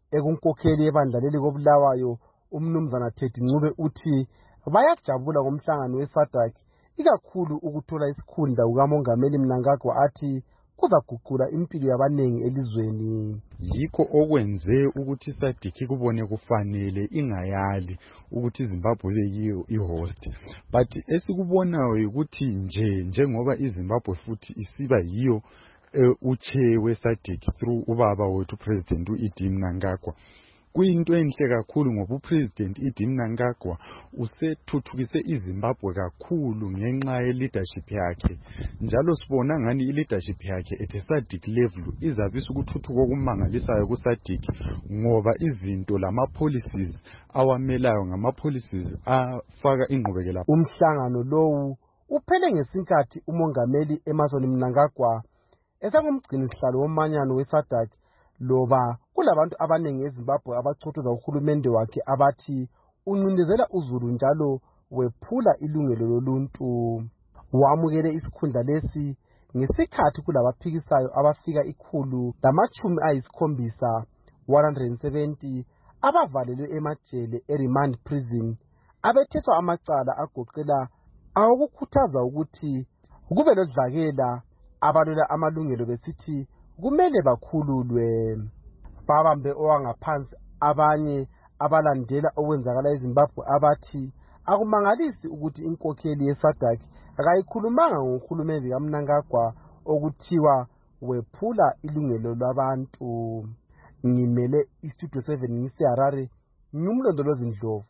ekunkokheli yebandla leli koBulawayo umnumzana Teddy Ncube uthi bayajabula ngomhlangano weSADC ikakhulu ukuthola isikhundla kukamongameli Mnangagwa athi kuzaguqula impilo yabanengi elizweni. Yikho okwenze ukuthi iSADC kubone kufanele ingayali ukuthi iZimbabwe beyiyo ihost, but esikubonayo ukuthi nje njengoba iZimbabwe futhi isiba yiyo uh, uchair weSADC through ubaba wethu President uEdi Mnangagwa, kuyinto enhle kakhulu ngoba uPresident Idi Mnangagwa usethuthukise iZimbabwe kakhulu ngenxa ye leadership yakhe, njalo sibona ngani i leadership yakhe at SADC level izabisa ukuthuthuka okumangalisayo ku SADC ngoba izinto lama policies awamelayo ngama policies afaka ingqubekela. Umhlangano lowu uphele ngesinkathi umongameli Emmerson Mnangagwa esengumgcini sihlalo womanyano weSADC loba kulabantu abanengi eZimbabwe abachothoza uhulumende wakhe abathi uncindezela uZulu njalo wephula ilungelo loluntu. Wamukele isikhundla lesi ngesikhathi kulabaphikisayo abafika ikhulu lamachumi ayisikhombisa one hundred seventy abavalelwe emajele eRemand Prison abetheswa amacala agoqela awokukhuthaza ukuthi kube lodlakela abalwela amalungelo besithi kumele bakhululwe. Babambe owangaphansi abanye abalandela okwenzakala eZimbabwe abathi akumangalisi ukuthi inkokheli yeSADC akayikhulumanga ngohulumende kaMnangagwa okuthiwa wephula ilungelo labantu. Ngimele iStudio seven ngiseHarare, ngumlondolozi Ndlovu.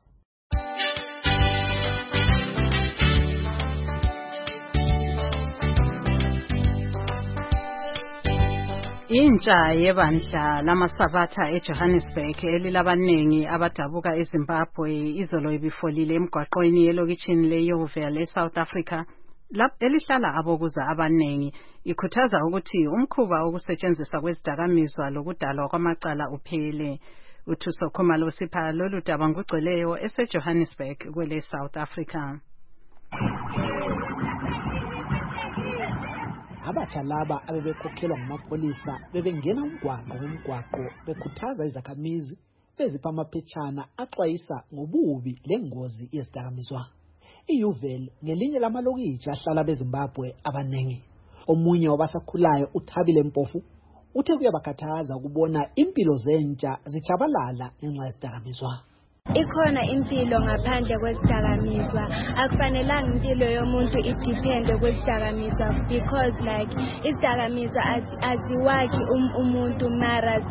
Intsha yebandla lamasabatha eJohannesburg elilabanengi abadabuka eZimbabwe izolo ibifolile emgwaqweni elokitshini leYovale eSouth Africa lapho elihlala abokuza abanengi, ikhuthaza ukuthi umkhuba wokusetshenziswa kwezidakamizwa lokudalwa kwamacala uphele. uThuso Khumalo usipha lolu daba ngugcweleyo eseJohannesburg kwele South Africa. Abatsha laba abebekhokhelwa ngamapolisa bebengena umgwaqo ngomgwaqo bekhuthaza izakhamizi bezipha amaphetshana axwayisa ngobubi lengozi yezidakamizwa. iYuvale ngelinye lamalokitshi ahlala beZimbabwe abanengi. Omunye wabasakhulayo uThabile Mpofu uthe kuyabakhathaza ukubona impilo zentsha zijabalala ngenxa yezidakamizwa. Ikhona impilo ngaphandle kwesidakamizwa, akufanelanga impilo yomuntu idepende kwesidakamizwa because like isidakamizwa aziwakhi umuntu mara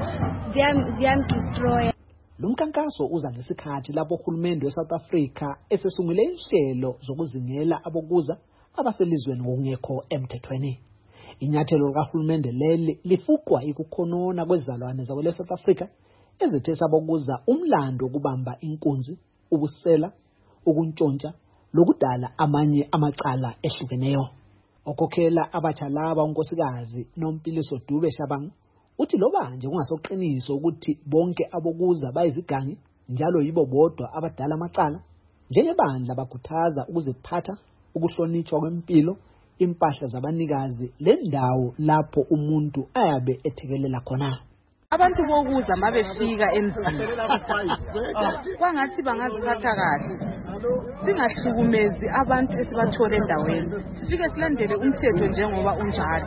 ziyamdestroy. Lumkhankaso uza ngesikhathi lapho uhulumende weSouth Africa esesungule inhlelo zokuzingela abokuza abaselizweni ngokungekho emthethweni. Inyathelo likahulumende leli lifuqwa ikukhonona kwezalwane zakwele South Africa ezethesa abokuza umlando ukubamba inkunzi, ubusela, ukuntshontsha lokudala amanye amacala ehlukeneyo. Okhokhela abatsha laba unkosikazi Nomphiliso Dube Shabang uthi loba nje kungasoqiniso ukuthi bonke abokuza bayizigangi njalo yibo bodwa abadala amacala, njengebandla bakhuthaza ukuziphatha, ukuhlonitshwa kwempilo, impahla zabanikazi lendawo lapho umuntu ayabe ethekelela khona. Abantu bokuza mabefika emzini kwangathi bangaziphatha kahle, singahlukumezi abantu esibathole endaweni, sifike silandele umthetho njengoba unjalo,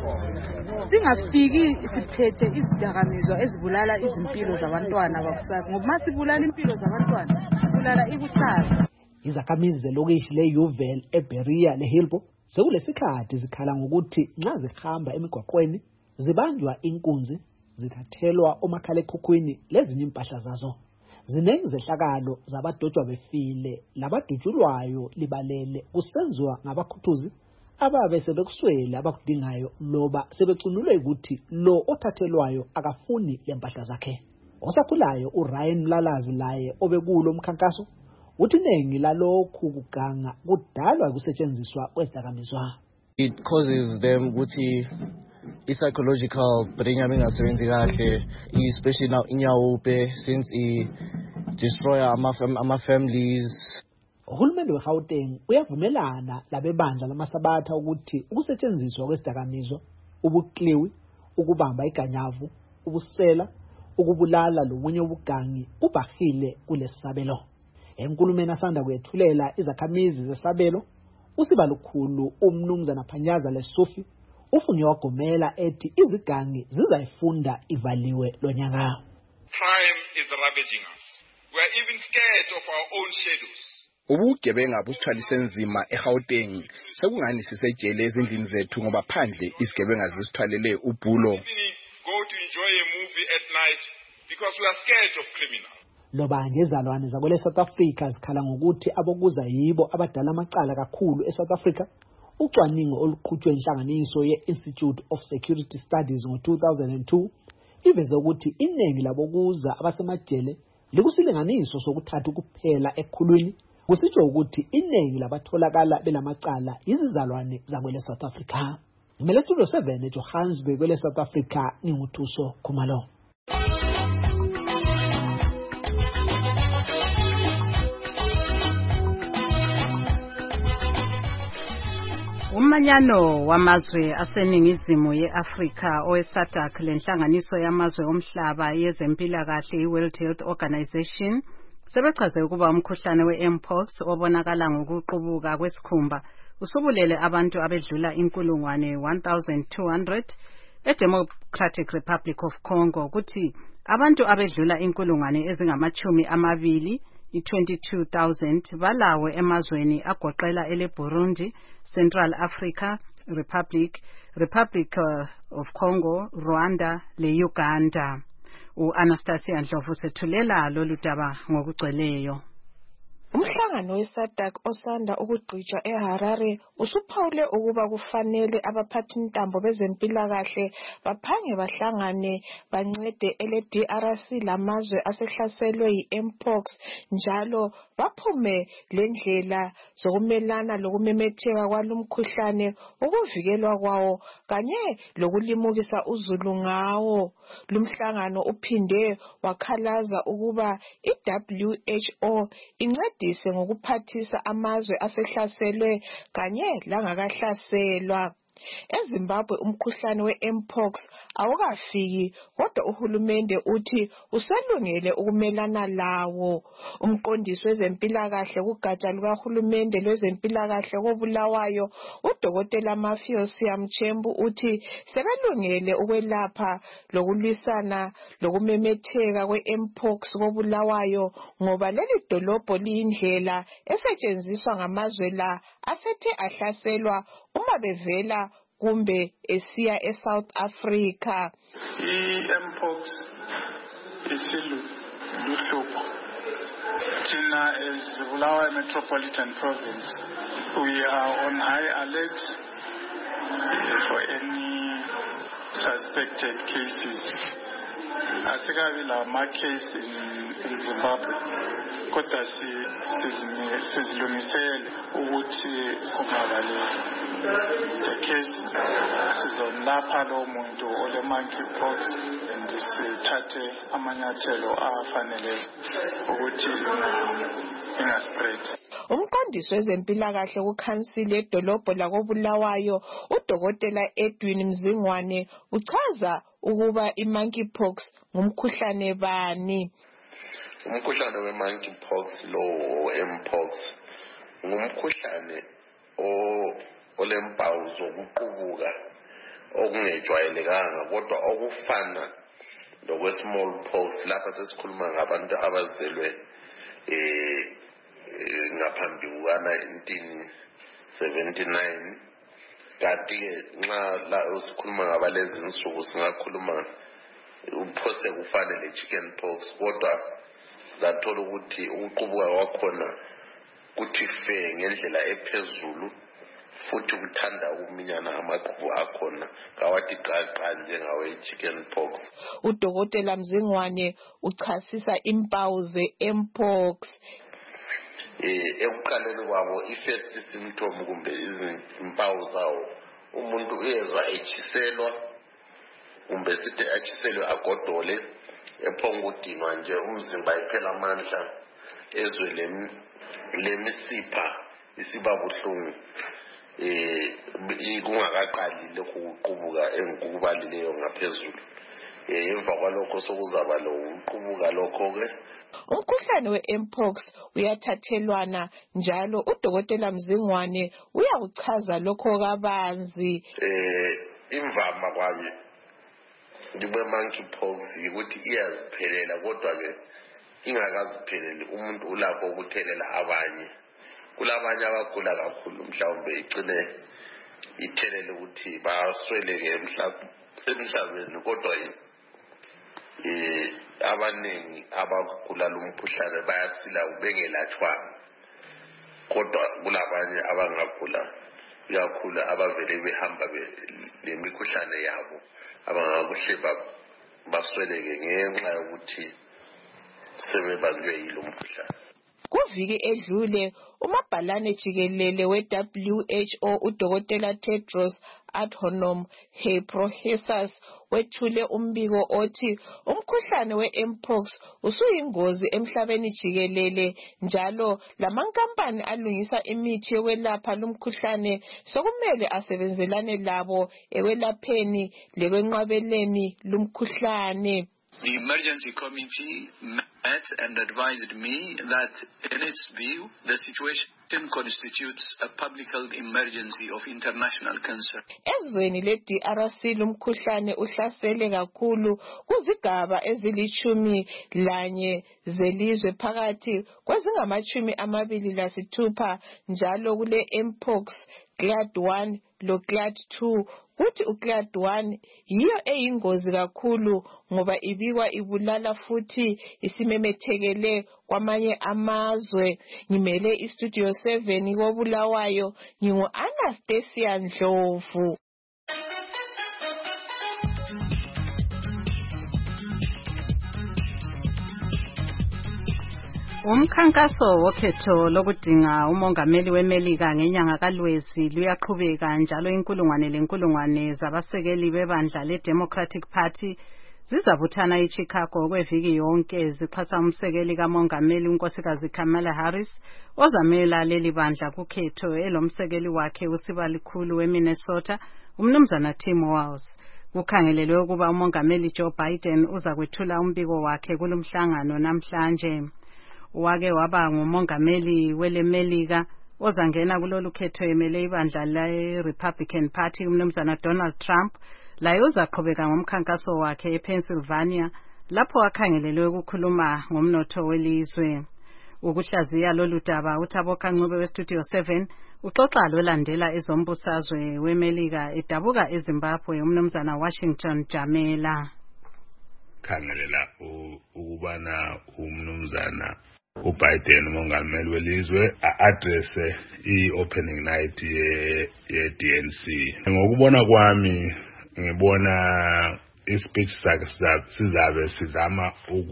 singafiki siphethe izidakamizwa ezibulala izimpilo zabantwana bakusasa, ngoba masibulala impilo zabantwana sibulala ikusasa. Izakhamizi zelokishi leYuvale eBeria leHilbo sekulesikhathi zikhala ngokuthi nxa zihamba emigwaqweni zibanjwa inkunzi, zithathelwa omakhalekhukhwini lezinye impahla zazo. Ziningi zehlakalo zabadojwa befile labadutshulwayo libalele kusenziwa ngabakhuthuzi ababe sebekuswele abakudingayo loba sebecunulwe ukuthi lo othathelwayo akafuni lempahla zakhe. Osakhulayo uRyan Mlalazi laye obekulo umkhankaso uthi nengi lalokhu kuganga kudalwa kusetshenziswa kwezidakamizwa. It causes them ukuthi i-psychological brain yami ingasebenzi kahle, especially now inyawupe since i destroy ama-families. Uhulumende weGauteng uyavumelana labebandla lamasabatha ukuthi ukusetshenziswa kwezidakamizwa, ubukliwi, ukubamba iganyavu, ubusela, ukubulala lomunye ubugangi ubahile kulesabelo. Enkulumeni asanda kwethulela izakhamizi zesabelo, usibalukhulu umnumzana Phanyaza Lesufi ufunye wagomela ethi izigangi zizayifunda ivaliwe lonyaka. Crime is ravaging us. We are even scared of our own shadows. Ubugebenga busithwalise nzima eGauteng sekungani sisejele ezindlini zethu ngoba phandle isigebenga zisithwalele ubhulo. Go to enjoy a movie at night because we are scared of criminals. Loba ngezalwane zakwele South Africa zikhala ngokuthi abokuza yibo abadala amacala kakhulu eSouth Africa, ucwaningo oluqhutshwe inhlanganiso ye-Institute of Security Studies ngo two thousand two iveze ukuthi iningi labokuza abasemajele likusilinganiso sokuthatha kuphela ekhulwini, kusitsho ukuthi iningi labatholakala belamacala izizalwane zakwele South Africa. Ngimele Studio seven eJohannesburg kwele South Africa, nginguthuso Khumalo. Umanyano wamazwe aseningizimu ye-Afrika owe-SADC lenhlanganiso yamazwe omhlaba yezempilakahle i-World Health Organization sebechaze ukuba umkhuhlane we-mpox obonakala ngokuqubuka kwesikhumba usubulele abantu abedlula inkulungwane one thousand two hundred eDemocratic Republic of Congo, ukuthi abantu abedlula inkulungwane ezingamachumi amabili i-twenty-two thousand balawe emazweni agoqela ele Burundi, Central Africa Republic, Republic of Congo, Rwanda le Uganda. U-Anastasia Ndlovu sethulela lolu daba ngokugcweleyo. Umhlangano we-SADC osanda ukugqitshwa eHarare usuphawule ukuba kufanele abaphathi ntambo bezempilakahle baphange bahlangane bancede ele D R C lamazwe asehlaselwe yi-mpox, njalo baphume lendlela zokumelana lokumemetheka kwalumkhuhlane, ukuvikelwa kwawo kanye lokulimukisa uzulu ngawo. Lumhlangano uphinde wakhalaza ukuba i-W H O incedise ngokuphathisa amazwe asehlaselwe kanye langakahlaselwa. EZimbabwe umkhuhlane we-mpox awukafiki, kodwa uhulumende uthi uselungele ukumelana lawo. Umqondisi wezempilakahle kugatsha lukahulumende lwezempilakahle koBulawayo, uDokotela Mafios Siyamchembu, uthi sebelungele ukwelapha lokulwisana lokumemetheka kwe-mpox koBulawayo ngoba leli dolobho liyindlela esetshenziswa ngamazwe la asethe ahlaselwa uma bevela kumbe esiya eSouth Africa. I-mpox isiluhlupho. Thina as Bulawayo Metropolitan Province, we are on high alert for any suspected cases. Asikabi la ma-case in, in Zimbabwe, kodwa sizilungisele ukuthi kungabaleki. The case sizomlapha lo muntu ole monkeypox and sithathe amanyathelo afanele ukuthi ingaspread. Umqondisi wezempilakahle kukhansili yedolobho lakoBulawayo, uDokotela Edwin Mzingwane, uchaza ukuba i-monkeypox ngumkhuhlane bani. Umkhuhlane we-monkeypox lo mpox ngumkhuhlane o olempawu zokuqubuka okungejwayelekanga kodwa okufana lokwe-smallpox lapha sesikhuluma ngabantu abazelwe eh ngaphambi kuka-nineteen seventy-nine. Kanti-ke nxa la sikhuluma ngabalezi insuku singakhuluma uphose kufane le-chicken pox, kodwa zathola ukuthi ukuqubuka kwakhona kuthi fe ngendlela ephezulu futhi kuthanda ukuminyana amaqhubu akhona kawathi qaqa njengawe i-chicken pox. uDokotela Mzingwane uchasisa impawu ze-mpox. Eh ekuqaleni kwabo i-first symptom kumbe izimpawu zawo, umuntu uyezwa echiselwa kumbe sithi achiselwe agodole, ephonga udinwa nje umzimba iphela amandla, ezwe lemisipha isiba buhlungu eh kungakaqali lokhu kuqubuka engikubalileyo ngaphezulu. emva kwalokho sokuzaba lo uqubuka lokho ke. Umkhuhlane we-mpox uyathathelwana njalo udokotela Mzingwane uyakuchaza lokho kabanzi. Eh imvama kwaye ndibe monkeypox ukuthi iyaziphelela kodwa ke ingakazipheleli umuntu ulapho ukuthelela abanye. Kulabanye abagula kakhulu mhlawumbe igcine ithelele ukuthi basweleke emhlabeni kodwa eh abaningi abagula lo mkhuhlane bayasila bengelatshwanga kodwa kulabanye abangagula ikakhulu abavele behamba lemikhuhlane yabo abangakuhleba basweleke ngenxa yokuthi sebebanjwe yilo mkhuhlane. Kuviki edlule umabhalane jikelele we-W H O udokotela Tedros Adhanom Ghebreyesus wethule umbiko othi umkhuhlane we-mpox usuyingozi emhlabeni jikelele njalo lamankampani alungisa imithi yokwelapha lumkhuhlane sokumele asebenzelane labo ekwelapheni lekwenqabeleni lumkhuhlane. The emergency committee met and advised me that in its view, the situation constitutes a public health emergency of international concern. Ezweni le-D R C lumkhuhlane uhlasele kakhulu kuzigaba ezilishumi lanye zelizwe phakathi kwezingamachumi amabili lasithupha njalo kule-mpox, clade one lo clade two. Kuthi uclad one yiyo eyingozi kakhulu ngoba ibikwa ibulala futhi isimemethekele kwamanye amazwe. Ngimele istudio seven koBulawayo ngingu Anastasia Ndlovu. Umkhankaso wokhetho lokudinga umongameli weMelika ngenyanga kaLwezi luyaqhubeka njalo inkulungwane lenkulungwane zabasekeli bebandla leDemocratic Party zizabuthana eChicago kweviki yonke zixhasa umsekeli kamongameli unkosikazi Kamala Harris ozamela leli bandla kukhetho elomsekeli wakhe usibalikhulu weMinnesota umnumzana Tim Walz. Kukhangelelwe ukuba umongameli Joe Biden uzakwethula umbiko wakhe kulomhlangano namhlanje. Wake waba ngumongameli weleMelika ozangena kulolu khetho emele ibandla le-Republican Party umnumzana Donald Trump laye uzaqhubeka ngomkhankaso wakhe ePennsylvania lapho akhangelelwe ukukhuluma ngomnotho welizwe. Ukuhlaziya lolu daba uThabo Kancube weStudio seven uxoxa lolandela ezombusazwe weMelika edabuka eZimbabwe umnumzana Washington Jamela. Khangelela ukubana umnumzana uBiden umongameli welizwe a-address i-opening night ye-D N C. Ngokubona kwami ngibona ispeech sakhe sizabe sizama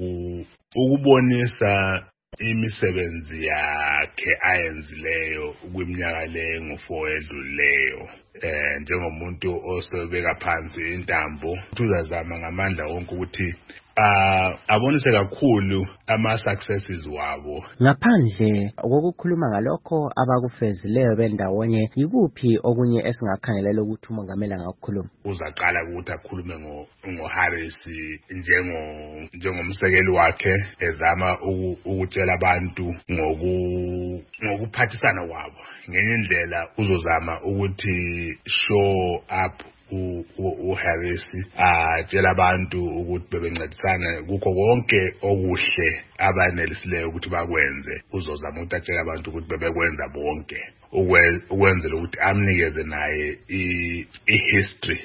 ukubonisa imisebenzi yakhe ayenzileyo kwiminyaka le ngo-four edluleyo eh njengomuntu osebeka phansi intambo uzazama ngamandla wonke ukuthi ah abonise kakhulu ama successes wabo. Ngaphandle kokukhuluma ngalokho abakufezileyo bendawonye yikuphi okunye esingakhangelela ukuthi umongameli ngakukhuluma? Uzaqala ukuthi akhulume ngo ngo Harris njengo njengomsekeli wakhe ezama ukutshela abantu ngoku ngokuphathisana kwabo ngenye indlela uzozama ukuthi show up uHarris atshela abantu ukuthi bebencedisana kukho konke okuhle abanelisileyo ukuthi bakwenze. Uzozama ukuthi atshela abantu ukuthi bebekwenza bonke ukwenzela ukuthi amnikeze naye i-history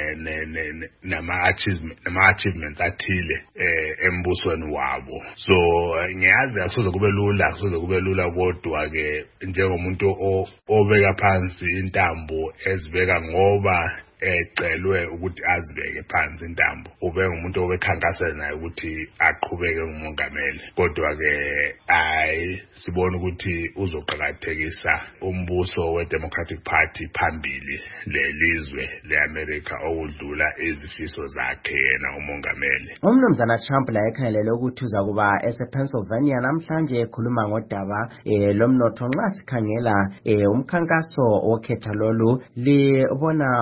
nama-achievements athile embusweni wabo. So ngiyazi akusoze kube lula akusoze kube lula kodwa-ke njengomuntu obeka phansi intambo ezibeka ngoba ecelwe ukuthi azibeke phansi intambo ube ngumuntu obekhankasela naye ukuthi aqhubeke ngumongameli kodwa ke ayi sibona ukuthi uzoqhakathekisa umbuso weDemocratic Party phambili lelizwe leAmerica okudlula izifiso zakhe yena umongameli. Umnumzana Trump la ekhangelele ukuthi uzakuba esePennsylvania namhlanje ekhuluma ngodaba eh lomnotho nxa sikhangela eh umkhankaso okhetha lolu libona uhamba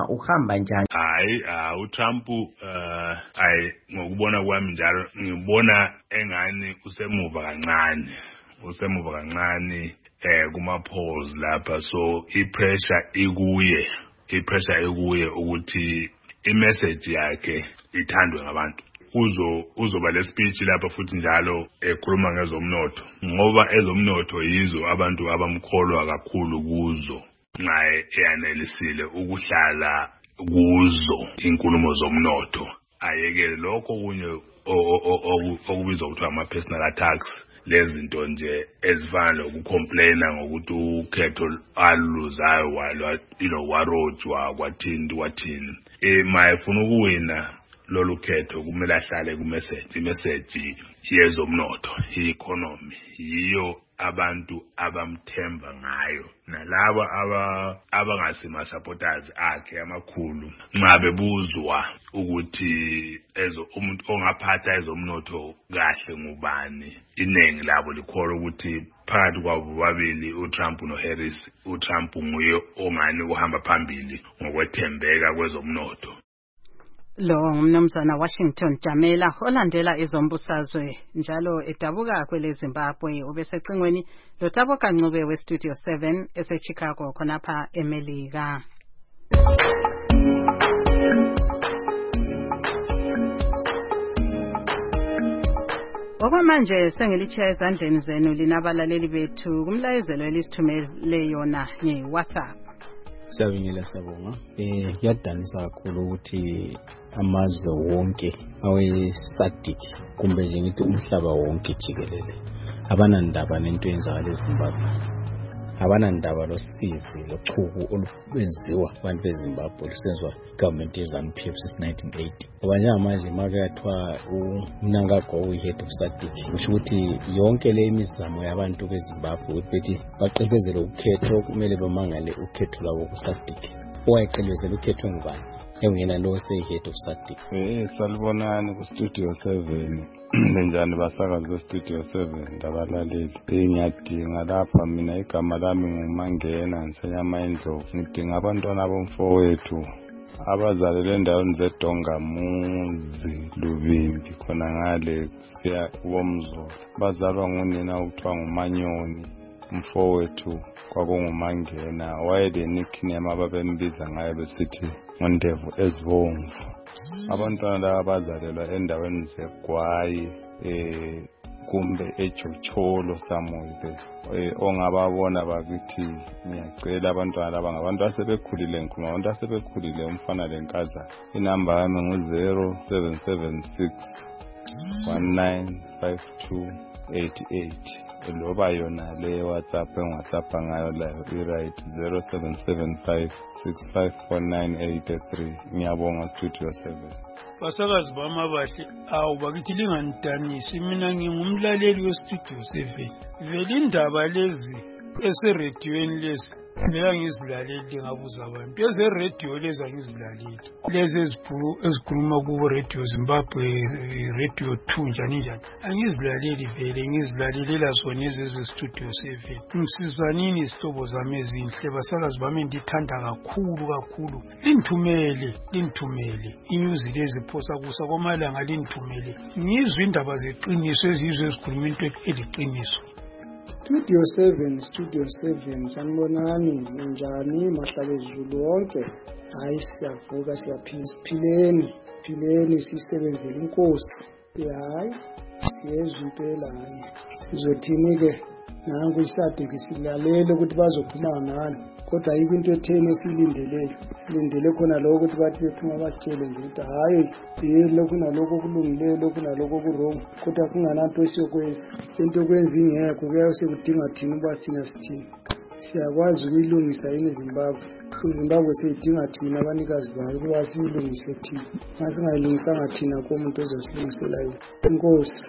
kuhamba njani? Hayi, uh, uTrump uh ayi ngokubona kwami njalo ngibona engani usemuva kancane. Usemuva kancane eh kuma polls lapha, so ipressure ikuye. Ipressure ikuye ukuthi imessage yakhe ithandwe ngabantu. Uzo uzoba le speech lapha futhi njalo ekhuluma ngezomnotho, ngoba ezomnotho yizo abantu abamkholwa kakhulu kuzo. Nxa eyanelisile ukuhlala kuzo inkulumo zomnotho, ayekele lokho kunye okubizwa ukuthi ama personal attacks, lezinto nje ezifana lokucomplaina ngokuthi ukhetho aluzayo walwa you know warojwa kwathini kwathini. Eh mayefuna ukuwina lolu khetho kumele ahlale ku message, imessage yezomnotho, i-economy yiyo abantu abamthemba ngayo, nalabo aba abangasima supporters akhe amakhulu nxa bebuzwa ukuthi ezo umuntu ongaphatha ezomnotho kahle ngubani, inengi labo likholwa ukuthi phakathi kwabo babili uTrump noHarris, uTrump nguye ongani uhamba phambili ngokwethembeka kwezomnotho. Lo ngumnumzana Washington Jamela olandela izombusazwe njalo edabuka kwele Zimbabwe, ubesecingweni lo Thabo Kancube we Studio seven ese Chicago khonapha eMelika. Okwamanje sengilichaya ezandleni zenu linabalaleli bethu kumlayezelo elisithumele yona nge-WhatsApp. Siyabingelela sabonga. Eh yadanisa kakhulu ukuthi amazwe wonke awe-SADC kumbe nje ngithi umhlaba wonke jikelele abana ndaba nento eyenzakala eZimbabwe, abana ndaba losizi lochuku olwenziwa abantu beZimbabwe lusenzwa government yeZANU P F since nineteen eighty. Ngoba njengamanje makuyathiwa uMnangagwa uyi-head of SADC, kusho ukuthi yonke le imizamo yabantu beZimbabwe ukuthi bethi baqekezele ukhetho kumele bamangale ukhetho lwabo ku-SADC. Owayeqelezela ukhetho ngubani? Yongena lo seyi-head of SADC. Eh salibonani ku Studio seven. Lenjani basakazi ku Studio seven ndabalaleli. Ngiyadinga lapha mina igama lami nguMangena Nsanyama Indlovu. Ngidinga abantwana bomfowethu abazalelwe endaweni zeDongamuzi Lubimbi khona ngale siya kuBomzolo. Bazalwa ngunina okuthiwa nguManyoni. Umfowethu kwakungumangena, wayele nickname ababembiza ngayo besithi Ndevu ezibomvu. Abantwana laba bazalelwa endaweni zeGwayi eh kumbe eJocholo Samuel eh ongababona bakithi ngiyacela abantwana laba ngabantu asebekhulile ngikhuluma abantu asebekhulile umfana lenkaza. Inamba yami ngu zero seven seven six one nine five two eight eight. Loba yona le WhatsApp engiwhatsapp ngayo la i-right zero seven seven five six five four nine eight three. Ngiyabonga Studio seven. Basakazi bami abahle, awu bakithi linganidanisi, mina ngingumlaleli we-Studio seven. Vele indaba lezi eserediyweni lezi mina ngizilaleli ngabuza abantu. Ezerediyo lezi angizilaleli, lezi ezikhuluma kubo Radio Zimbabwe, Radio two njani njani angizilaleli vele, ngizilalelela zona eze-Studio seven. Ngisizanini isihlobo zami ezinhle, basakazi bami ndithanda kakhulu kakhulu. Linithumele linithumele inyuzi lezi phosa kusa kwamalanga, linithumele ngizwe indaba zeqiniso ezizwe ezikhuluma into eliqiniso. Studio seven, Studio seven, sanibonani njani mahlale ezulu wonke. Hayi siyavuka siyaphila, siphileni phileni sisebenzele inkosi. Hayi siyezwe impela hayi sizothini ke nangu iSADC silalele ukuthi bazophuma ngani, kodwa ayikho into etheni esilindeleyo. Silindele khona lokho ukuthi bathi bephuma basitshele nje ukuthi hayi yini lokhu nalokho kulungileyo lokhu nalokho kurong, kodwa kungananto esiyokwenza. Into okwenza ingekho kuyayo sekudinga thina uba sithina sithini. Siyakwazi ukuyilungisa yini eZimbabwe. iZimbabwe siyidinga thina abanikazi bayo ukuba siyilungise thina. Masingayilungisanga thina komuntu ozosilungisela yona. Inkosi.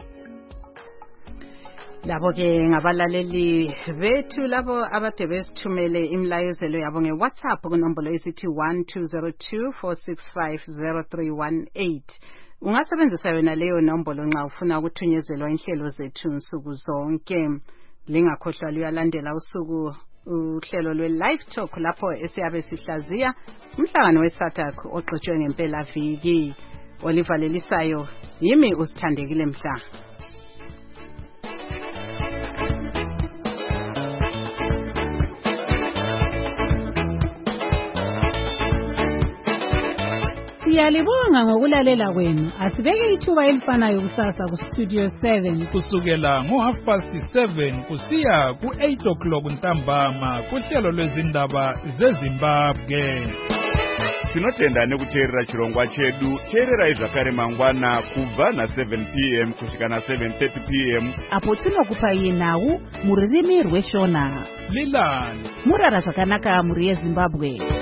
Labo ke ngabalaleli bethu labo abade besithumele imlayezelo yabo ngeWhatsApp kunombolo esithi one two zero two four six five zero three one eight. Ungasebenzisa yona leyo nombolo nxa ufuna ukuthunyezelwa inhlelo zethu nsuku zonke. Lingakhohlwa liyalandela usuku uhlelo lwe-Live Talk lapho esiyabe sihlaziya umhlangano we-SADC oxoxwe ngempela viki. Olivalelisayo yimi usithandekile Mhla. Siyalibonga ngokulalela kwenu. Asibeke ithuba elifanayo kusasa ku Studio seven kusukela ngo half past seven kusiya ku eight o'clock ntambama kuhlelo lwezindaba zeZimbabwe. Tinotenda nekuteerera chirongwa chedu. Teererai zvakare mangwana kubva na seven p m kusvika na seven thirty p m apo tinokupai nhau muririmi rweshona. Lilani murara zvakanaka muri yeZimbabwe.